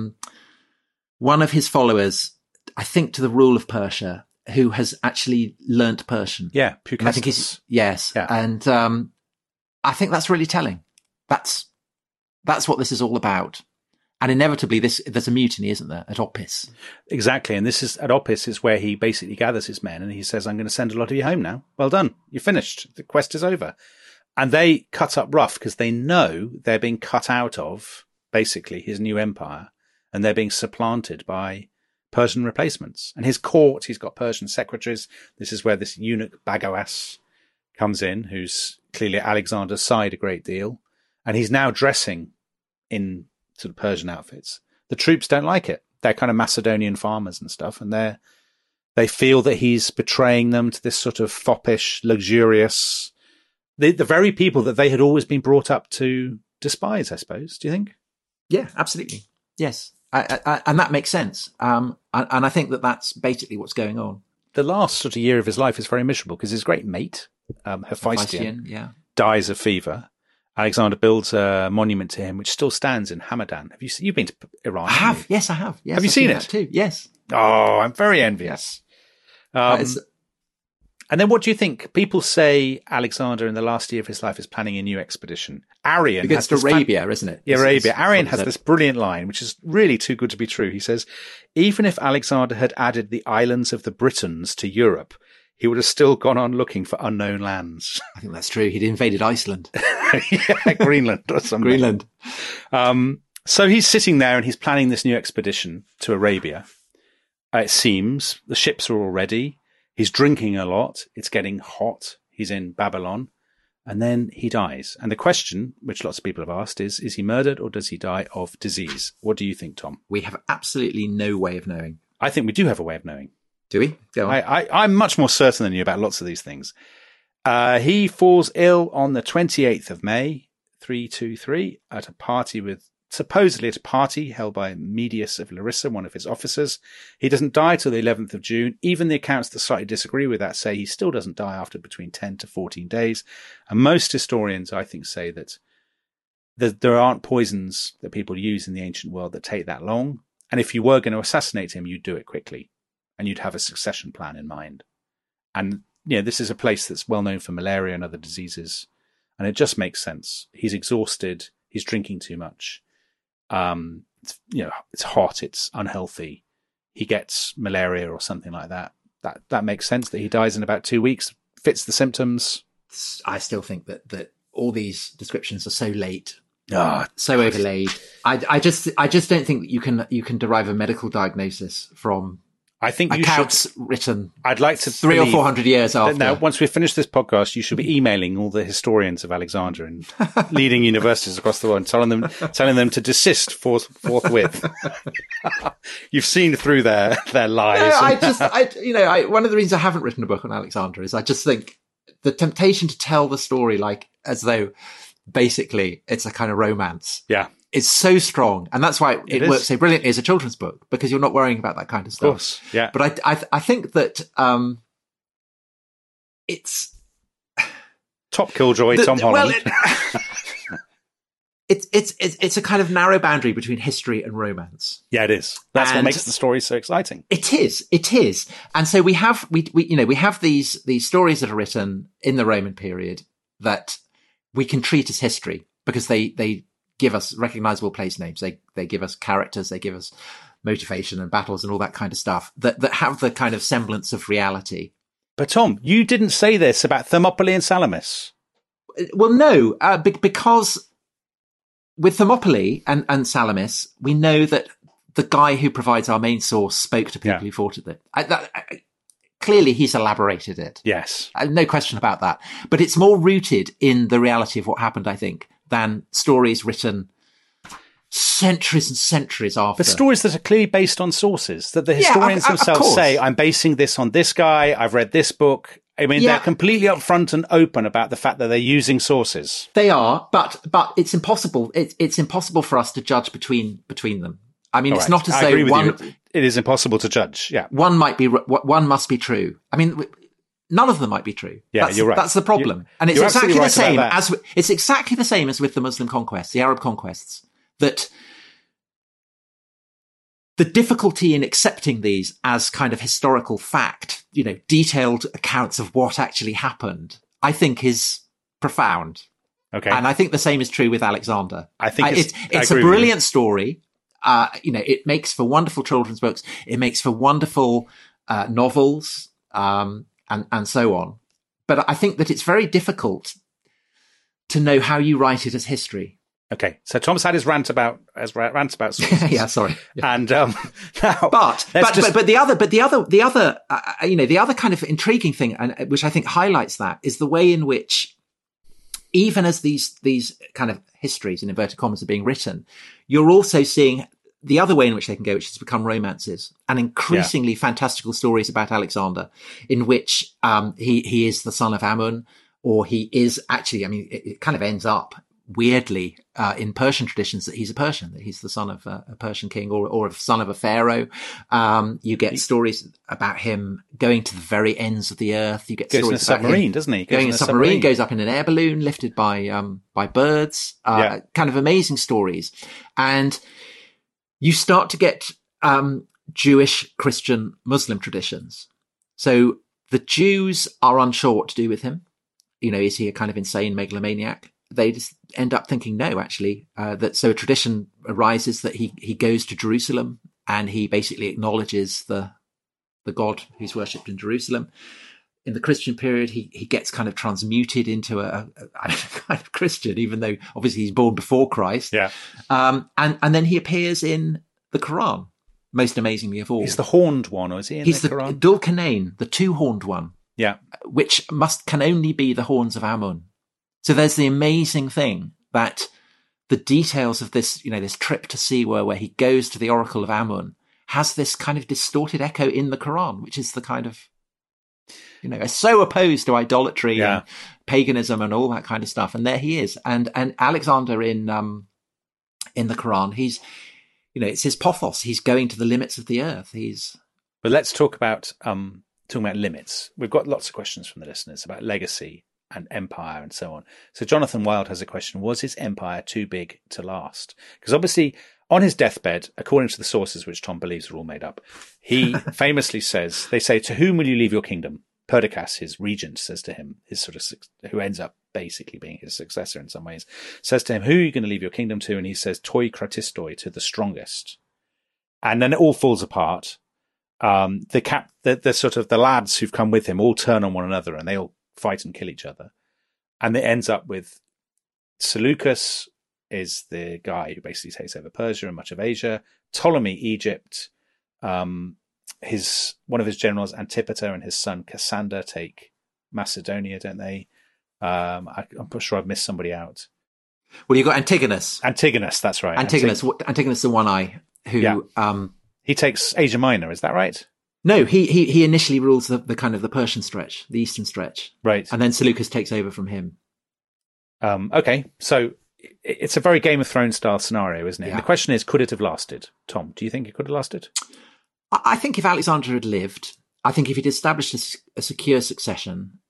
one of his followers, I think, to the rule of Persia, who has actually learnt Persian. Yeah, I think yes. Yeah. And I think that's really telling. That's what this is all about. And inevitably, there's a mutiny, isn't there, at Opis? Exactly. And this is at Opis is where he basically gathers his men and he says, I'm going to send a lot of you home now. Well done. You're finished. The quest is over. And they cut up rough because they know they're being cut out of basically his new empire, and they're being supplanted by Persian replacements. And his court, he's got Persian secretaries. This is where this eunuch Bagoas comes in, who's clearly Alexander's side a great deal. And he's now dressing in sort of Persian outfits. The troops don't like it. They're kind of Macedonian farmers and stuff. And they feel that he's betraying them to this sort of foppish, luxurious, the very people that they had always been brought up to despise, I suppose. Do you think? Yeah, absolutely. Yes. And that makes sense. And I think that that's basically what's going on. The last sort of year of his life is very miserable because his great mate, Hephaestion, dies of fever. Alexander builds a monument to him, which still stands in Hamadan. You've been to Iran? I have. Yes, I have. Yes, have you seen it too? Yes. Oh, I'm very envious. And then what do you think? People say Alexander in the last year of his life is planning a new expedition. Arrian against Arabia, isn't it? Yeah, Arabia. Arrian has this brilliant line, which is really too good to be true. He says, even if Alexander had added the islands of the Britons to Europe, he would have still gone on looking for unknown lands. I think that's true. He'd invaded Iceland. Yeah, Greenland or something. Greenland. So he's sitting there and he's planning this new expedition to Arabia. It seems the ships are all ready. He's drinking a lot. It's getting hot. He's in Babylon. And then he dies. And the question, which lots of people have asked, is he murdered or does he die of disease? What do you think, Tom? We have absolutely no way of knowing. I think we do have a way of knowing. Do we? Go on. I'm much more certain than you about lots of these things. He falls ill on the 28th of May, 323, supposedly at a party held by Medius of Larissa, one of his officers. He doesn't die till the 11th of June. Even the accounts that slightly disagree with that say he still doesn't die after between 10 to 14 days. And most historians, I think, say that there aren't poisons that people use in the ancient world that take that long. And if you were going to assassinate him, you'd do it quickly and you'd have a succession plan in mind. And, this is a place that's well known for malaria and other diseases. And it just makes sense. He's exhausted. He's drinking too much. It's hot, it's unhealthy. He gets malaria or something like that. That makes sense that he dies in about 2 weeks, fits the symptoms. I still think that all these descriptions are so late, so overlaid. I just don't think that you can derive a medical diagnosis from I think accounts written. I'd like to 300 or 400 years after. Now, once we've finished this podcast, you should be emailing all the historians of Alexander and leading universities across the world, and telling them to desist forthwith. You've seen through their lies. One of the reasons I haven't written a book on Alexander is I just think the temptation to tell the story as though basically it's a kind of romance. Yeah. is so strong, and that's why it works so brilliantly as a children's book, because you're not worrying about that kind of stuff. Of course, yeah. But I think that it's top killjoy Tom Holland. Well, it's a kind of narrow boundary between history and romance. Yeah, it is. That's what makes the story so exciting. It is. And so we have these stories that are written in the Roman period that we can treat as history because they give us recognizable place names. They give us characters. They give us motivation and battles and all that kind of stuff that have the kind of semblance of reality. But Tom, you didn't say this about Thermopylae and Salamis. Well, no, because with Thermopylae and Salamis, we know that the guy who provides our main source spoke to people who fought at it. Clearly, he's elaborated it. Yes. No question about that. But it's more rooted in the reality of what happened, I think, than stories written centuries and centuries after. But stories that are clearly based on sources, that the historians themselves say, I'm basing this on this guy, I've read this book. I mean, they're completely upfront and open about the fact that they're using sources. They are, but it's impossible. It's impossible for us to judge between them. I mean, it's not as though it is impossible to judge. Yeah, one must be true. I mean, none of them might be true. Yeah, you're right. That's the problem, and it's exactly the same it's exactly the same as with the Muslim conquests, the Arab conquests. That the difficulty in accepting these as kind of historical fact, detailed accounts of what actually happened, I think is profound. Okay. And I think the same is true with Alexander. I think it's a brilliant story. It makes for wonderful children's books. It makes for wonderful novels, and so on. But I think that it's very difficult to know how you write it as history. Okay, so Tom's had his rant about sources. Yeah, sorry. Yeah. And now, but the other kind of intriguing thing, and which I think highlights that, is the way in which, even as these kind of histories in inverted commas are being written, you're also seeing the other way in which they can go, which has become romances and increasingly fantastical stories about Alexander, in which he is the son of Ammon, or he is actually. I mean, it kind of ends up weirdly in Persian traditions that he's a Persian, that he's the son of a Persian king or a son of a pharaoh. You get stories about him going to the very ends of the earth. You get stories about him doesn't he? Going in a submarine, goes up in an air balloon, lifted by birds. Kind of amazing stories, and you start to get Jewish, Christian, Muslim traditions. So the Jews are unsure what to do with him. Is he a kind of insane megalomaniac? They just end up thinking, no, actually, so a tradition arises that he goes to Jerusalem and he basically acknowledges the God who's worshipped in Jerusalem. In the Christian period, he gets kind of transmuted into a kind of Christian, even though obviously he's born before Christ. Yeah. And then he appears in the Quran, most amazingly of all. He's the horned one, or is he in the Quran? He's the Dhul Qarnayn, the two-horned one. Yeah. Which can only be the horns of Ammon. So there's the amazing thing that the details of this, this trip to Siwa where he goes to the Oracle of Ammon has this kind of distorted echo in the Quran, which is the kind of, so opposed to idolatry and paganism and all that kind of stuff. And there he is. And Alexander in the Quran, he's, it's his pothos. He's going to the limits of the earth. But let's talk about limits. We've got lots of questions from the listeners about legacy and empire and so on. So Jonathan Wild has a question. Was his empire too big to last? Because obviously on his deathbed, according to the sources, which Tom believes are all made up, he famously says, they say, to whom will you leave your kingdom? Perdiccas, his regent, says to him, who ends up basically being his successor in some ways, says to him, who are you going to leave your kingdom to? And he says, toi kratistoi, to the strongest. And then it all falls apart. The sort of the lads who've come with him all turn on one another and they all fight and kill each other. And it ends up with Seleucus is the guy who basically takes over Persia and much of Asia. Ptolemy, Egypt. One of his generals, Antipater, and his son Cassander take Macedonia, don't they? I'm sure I've missed somebody out. Well, you've got Antigonus. Antigonus, that's right. Antigonus the one eye who he takes Asia Minor, is that right? No, he initially rules the kind of the Persian stretch, the eastern stretch. Right. And then Seleucus takes over from him. Okay. So it's a very Game of Thrones style scenario, isn't it? Yeah. And the question is, could it have lasted? Tom, do you think it could have lasted? I think if Alexander had lived, I think if he'd established a secure succession,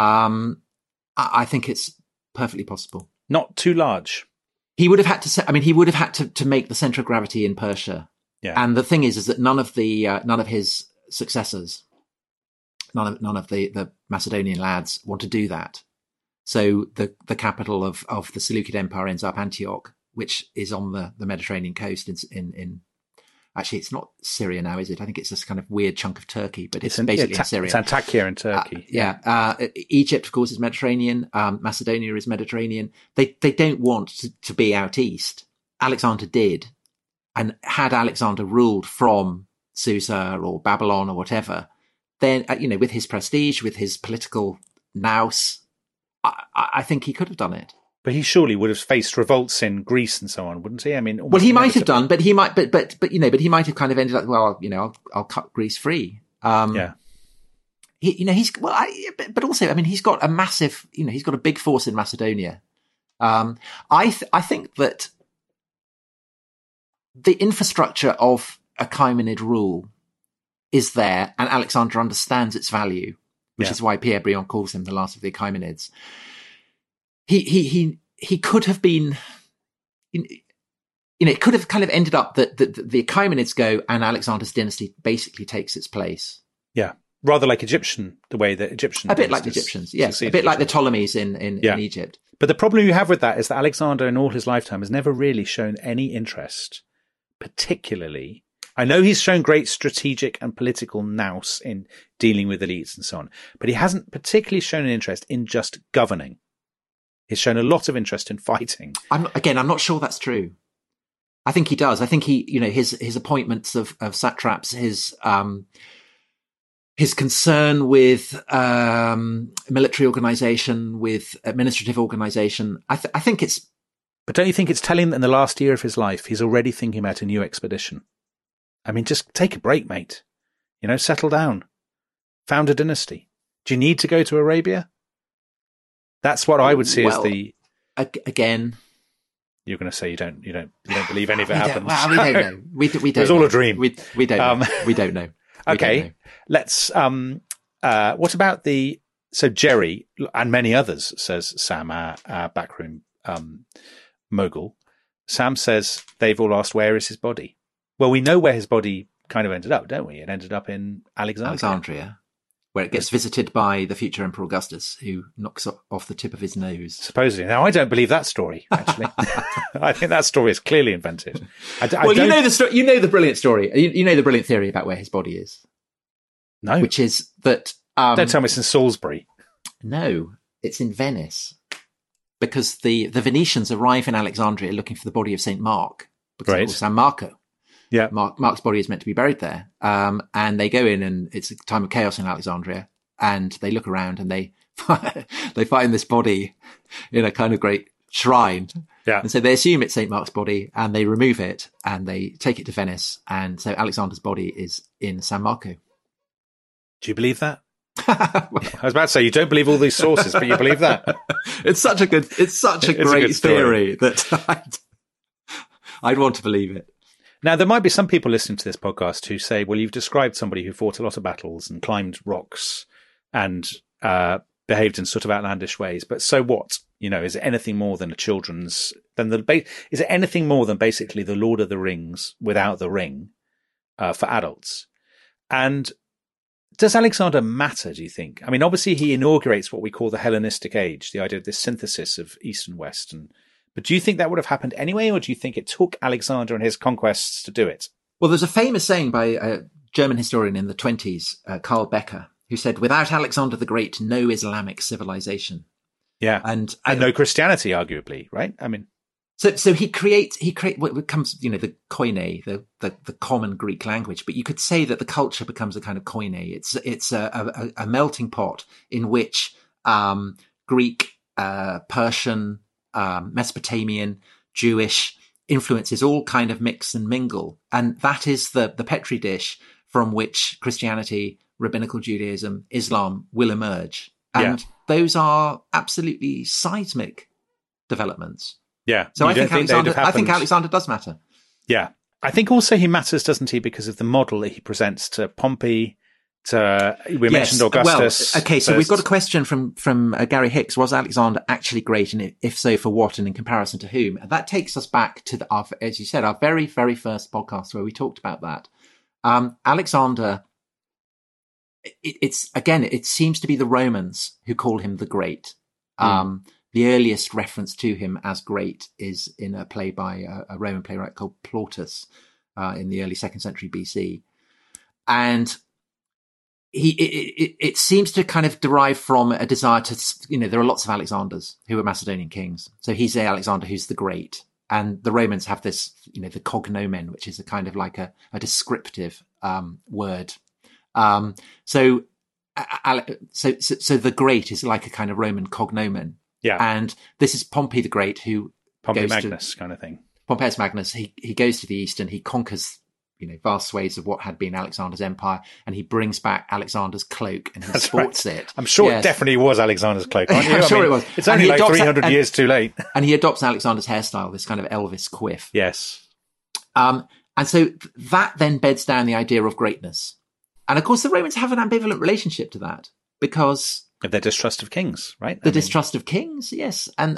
I think it's perfectly possible. Not too large. He would have had to make the centre of gravity in Persia. Yeah. And the thing is that none of his successors, none of the Macedonian lads want to do that. So the capital of the Seleucid Empire ends up Antioch, which is on the Mediterranean coast in actually, it's not Syria now, is it? I think it's this kind of weird chunk of Turkey, but it's basically in Syria. It's Antakya in Turkey. Egypt, of course, is Mediterranean. Macedonia is Mediterranean. They don't want to be out east. Alexander did. And had Alexander ruled from Susa or Babylon or whatever, then, with his prestige, with his political nous, I think he could have done it. But he surely would have faced revolts in Greece and so on, wouldn't he? I mean, well, he might have done, but he might have kind of ended up. Well, I'll cut Greece free. Yeah. But also, I mean, he's got a massive, he's got a big force in Macedonia. I think that the infrastructure of Achaemenid rule is there, and Alexander understands its value, which is why Pierre Brion calls him the last of the Achaemenids. He could have been, it could have kind of ended up that the Achaemenids go and Alexander's dynasty basically takes its place. Yeah. Rather like the way that Egyptian. A bit like the Egyptians, yes. A bit like the Ptolemies in Egypt. But the problem you have with that is that Alexander in all his lifetime has never really shown any interest, particularly. I know he's shown great strategic and political nous in dealing with elites and so on, but he hasn't particularly shown an interest in just governing. He's shown a lot of interest in fighting. I'm not sure that's true. I think he does. I think his appointments of satraps, his concern with military organization, with administrative organization. I think it's. But don't you think it's telling that in the last year of his life, he's already thinking about a new expedition? I mean, just take a break, mate. Settle down. Found a dynasty. Do you need to go to Arabia? That's what I would see as the. Again. You're going to say you don't believe any of it happens. Well, we don't know. We don't. It was all a dream. We don't. Know. We don't know. Okay, let's. What about so Jerry and many others, says Sam, our backroom mogul. Sam says they've all asked where is his body. Well, we know where his body kind of ended up, don't we? It ended up in Alexandria. Where it gets visited by the future Emperor Augustus, who knocks off the tip of his nose. Supposedly. Now, I don't believe that story, actually. I think that story is clearly invented. You know the story. You know the brilliant story. You know the brilliant theory about where his body is. No. Which is that... don't tell me it's in Salisbury. No, it's in Venice. Because the Venetians arrive in Alexandria looking for the body of St. Mark. Because of course, San Marco. Yeah, Mark's body is meant to be buried there. And they go in, and it's a time of chaos in Alexandria. And they look around, and they find this body in a kind of great shrine. Yeah, and so they assume it's St. Mark's body, and they remove it, and they take it to Venice. And so Alexander's body is in San Marco. Do you believe that? I was about to say you don't believe all these sources, but you believe that. It's such a great theory that I'd want to believe it. Now, there might be some people listening to this podcast who say, well, you've described somebody who fought a lot of battles and climbed rocks and behaved in sort of outlandish ways. But so what? Is it anything more than is it anything more than basically the Lord of the Rings without the ring for adults? And does Alexander matter, do you think? I mean, obviously he inaugurates what we call the Hellenistic age, the idea of this synthesis of East and West. But do you think that would have happened anyway, or do you think it took Alexander and his conquests to do it? Well, there's a famous saying by a German historian in the 1920s, Karl Becker, who said, without Alexander the Great, no Islamic civilization. Yeah. And no Christianity, arguably, right? I mean. So he creates what becomes, the koine, the common Greek language, but you could say that the culture becomes a kind of koine. It's a melting pot in which, Greek, Persian, Mesopotamian, Jewish influences all kind of mix and mingle. And that is the Petri dish from which Christianity, Rabbinical Judaism, Islam will emerge. And those are absolutely seismic developments. Yeah. So I think Alexander does matter. Yeah. I think also he matters, doesn't he, because of the model that he presents to Pompey, we mentioned Augustus. Well, okay, so we've got a question from Gary Hicks. Was Alexander actually great? And if so, for what? And in comparison to whom? And that takes us back to, as you said, our very, very first podcast where we talked about that. Alexander, it seems to be the Romans who call him the Great. The earliest reference to him as great is in a play by a Roman playwright called Plautus in the early 2nd century BC. And it seems to kind of derive from a desire to, there are lots of Alexanders who are Macedonian kings. So he's the Alexander who's the Great. And the Romans have this, the cognomen, which is a kind of like a descriptive word. So the Great is like a kind of Roman cognomen. Yeah. And this is Pompey the Great, who Pompey Magnus kind of thing. Pompeius Magnus. He goes to the east and he conquers, vast swathes of what had been Alexander's empire, and he brings back Alexander's cloak and he sports it. I'm sure it definitely was Alexander's cloak, aren't you? I'm sure it was. It's only like 300 years too late. And he adopts Alexander's hairstyle, this kind of Elvis quiff. Yes. And so that then beds down the idea of greatness. And of course, the Romans have an ambivalent relationship to that because of their distrust of kings, right? Distrust of kings, yes. And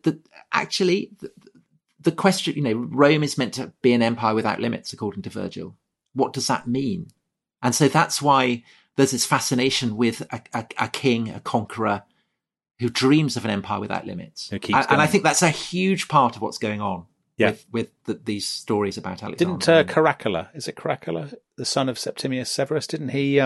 the question, Rome is meant to be an empire without limits, according to Virgil. What does that mean? And so that's why there's this fascination with a king, a conqueror, who dreams of an empire without limits. And I think that's a huge part of what's going on with these stories about Alexander. Didn't Caracalla, is it Caracalla, the son of Septimius Severus, didn't he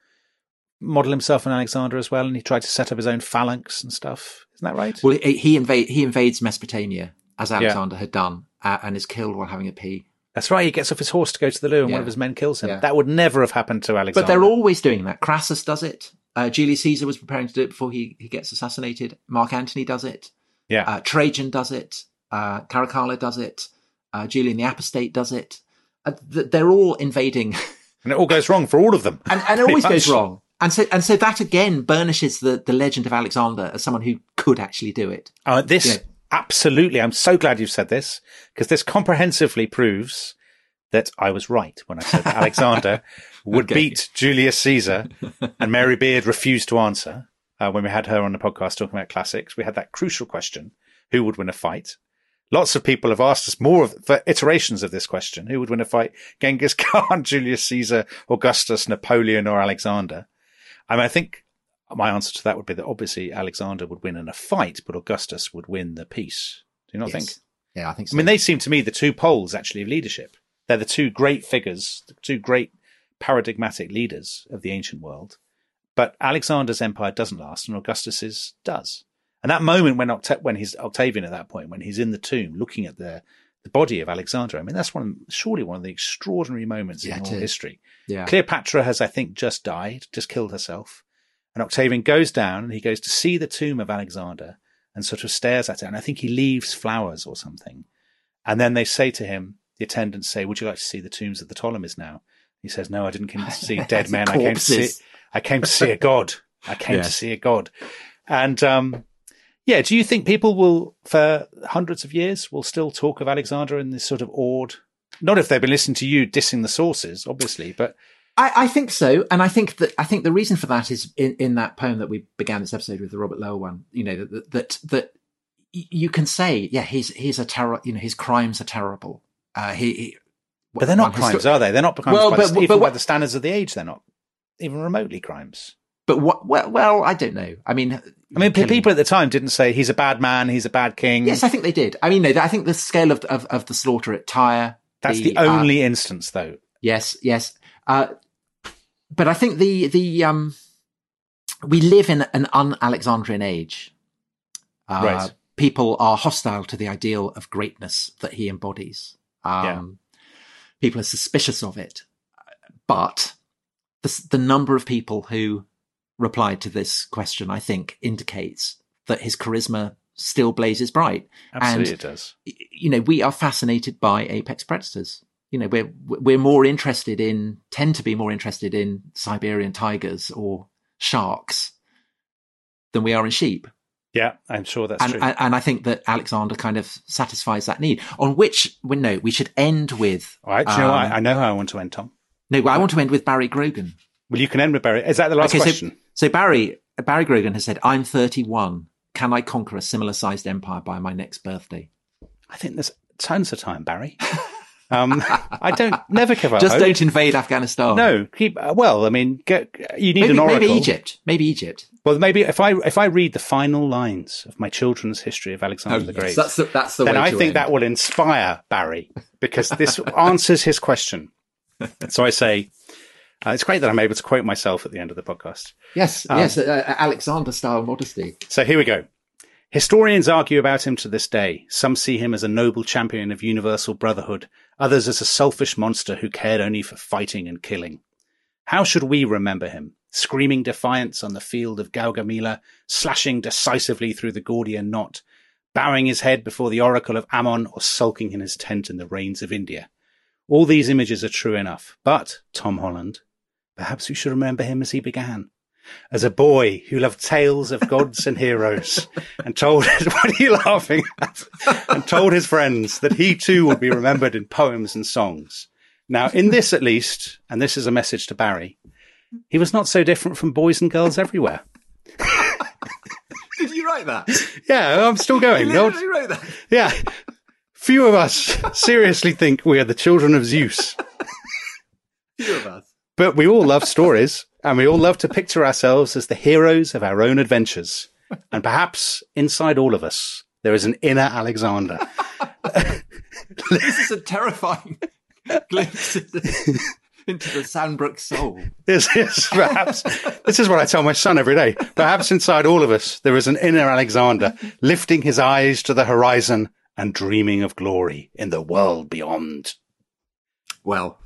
model himself on Alexander as well, and he tried to set up his own phalanx and stuff? Isn't that right? Well, he invades Mesopotamia, as Alexander had done, and is killed while having a pee. That's right. He gets off his horse to go to the loo and one of his men kills him. Yeah. That would never have happened to Alexander. But they're always doing that. Crassus does it. Julius Caesar was preparing to do it before he gets assassinated. Mark Antony does it. Yeah. Trajan does it. Caracalla does it. Julian the Apostate does it. They're all invading. And it all goes wrong for all of them. And it always goes wrong. And so that again burnishes the legend of Alexander as someone who could actually do it. Absolutely. I'm so glad you've said this, because this comprehensively proves that I was right when I said that Alexander would beat Julius Caesar, and Mary Beard refused to answer when we had her on the podcast talking about classics. We had that crucial question, who would win a fight? Lots of people have asked us for iterations of this question. Who would win a fight? Genghis Khan, Julius Caesar, Augustus, Napoleon, or Alexander? I think my answer to that would be that obviously Alexander would win in a fight, but Augustus would win the peace. Do you not think? Yeah, I think so. I mean, they seem to me the two poles actually of leadership. They're the two great figures, the two great paradigmatic leaders of the ancient world. But Alexander's empire doesn't last, and Augustus's does. And that moment when he's Octavian at that point, when he's in the tomb looking at the body of Alexander, I mean, that's surely one of the extraordinary moments in all history. Yeah. Cleopatra has, I think, just died, just killed herself. And Octavian goes down and he goes to see the tomb of Alexander and sort of stares at it. And I think he leaves flowers or something. And then they say to him, the attendants say, would you like to see the tombs of the Ptolemies now? He says, no, I didn't come to see dead men. I came to see a god. I came to see a god. And, do you think people will, for hundreds of years, will still talk of Alexander in this sort of awed, not if they've been listening to you dissing the sources, obviously, but I think so. And I think the reason for that is in that poem that we began this episode with, the Robert Lowell one, that you can say, he's a terror, his crimes are terrible. But they're not crimes, are they? They're not crimes by the standards of the age. They're not even remotely crimes. But well, I don't know. I mean, people at the time didn't say he's a bad man, he's a bad king. Yes, I think they did. I mean, no, I think the scale of the slaughter at Tyre. That's the only instance, though. Yes. But I think we live in an un-Alexandrian age. Right. People are hostile to the ideal of greatness that he embodies. People are suspicious of it. But the number of people who replied to this question, I think, indicates that his charisma still blazes bright. Absolutely, it does. We are fascinated by apex predators. We're tend to be more interested in Siberian tigers or sharks than we are in sheep. Yeah, I'm sure that's true. And I think that Alexander kind of satisfies that need. On which note, we should end with... All right, I know how I want to end, Tom. No, I want to end with Barry Grogan. Well, you can end with Barry. Is that the last question? So Barry Grogan has said, I'm 31. Can I conquer a similar-sized empire by my next birthday? I think there's tons of time, Barry. Never give up. Just don't invade Afghanistan. No, you need an oracle. Maybe Egypt. Well, maybe if I read the final lines of my children's history of Alexander the Great, that's the then way I to think end. that will inspire Barry, because this answers his question. So I say, it's great that I'm able to quote myself at the end of the podcast. Yes, Alexander-style modesty. So here we go. Historians argue about him to this day. Some see him as a noble champion of universal brotherhood, others as a selfish monster who cared only for fighting and killing. How should we remember him? Screaming defiance on the field of Gaugamela, slashing decisively through the Gordian knot, bowing his head before the oracle of Ammon, or sulking in his tent in the rains of India? All these images are true enough, but, Tom Holland, perhaps we should remember him as he began. As a boy who loved tales of gods and heroes, and told what are you laughing at? And told his friends that he too would be remembered in poems and songs. Now, in this at least, and this is a message to Barry, he was not so different from boys and girls everywhere. Did you write that? Yeah, I'm still going. You literally wrote that? Yeah. Few of us seriously think we are the children of Zeus. Few of us. But we all love stories, and we all love to picture ourselves as the heroes of our own adventures. And perhaps inside all of us, there is an inner Alexander. This is a terrifying glimpse into the Sandbrook soul. This is what I tell my son every day. Perhaps inside all of us, there is an inner Alexander, lifting his eyes to the horizon and dreaming of glory in the world beyond. Well,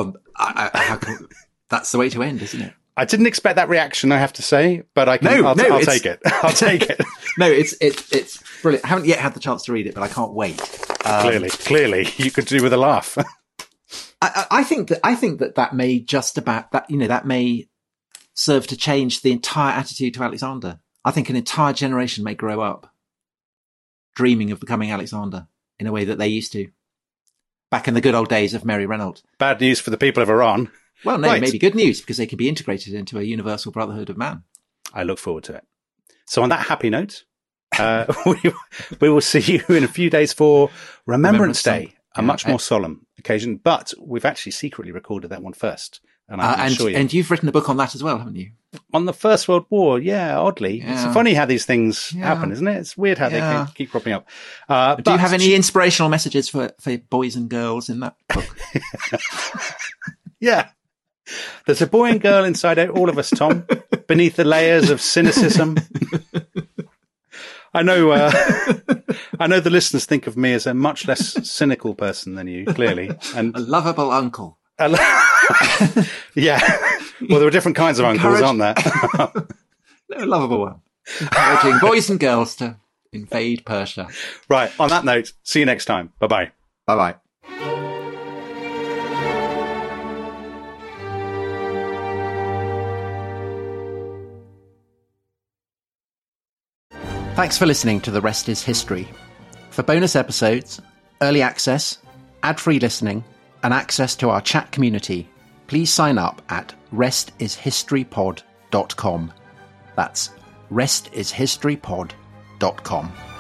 that's the way to end, isn't it? I didn't expect that reaction, I have to say, but I'll take it. I'll take it. No, it's brilliant. I haven't yet had the chance to read it, but I can't wait. Clearly, you could do with a laugh. I think that may just about that may serve to change the entire attitude to Alexander. I think an entire generation may grow up dreaming of becoming Alexander in a way that they used to back in the good old days of Mary Reynolds. Bad news for the people of Iran. Well, no, right. Maybe good news, because they can be integrated into a universal brotherhood of man. I look forward to it. So on that happy note, we will see you in a few days for Remembrance Day, a much more solemn occasion. But we've actually secretly recorded that one first. And I'm sure you. And you've written a book on that as well, haven't you? On the First World War, yeah, oddly. Yeah. It's funny how these things happen, isn't it? It's weird how they can keep cropping up. Do you have any inspirational messages for boys and girls in that book? Yeah. There's a boy and girl inside all of us, Tom, beneath the layers of cynicism. I know the listeners think of me as a much less cynical person than you, clearly. And a lovable uncle. Yeah. Well, there are different kinds of uncles, aren't there? No, lovable one. Encouraging boys and girls to invade Persia. Right. On that note, see you next time. Bye-bye. Bye-bye. Thanks for listening to The Rest is History. For bonus episodes, early access, ad-free listening, and access to our chat community, please sign up at restishistorypod.com. That's restishistorypod.com.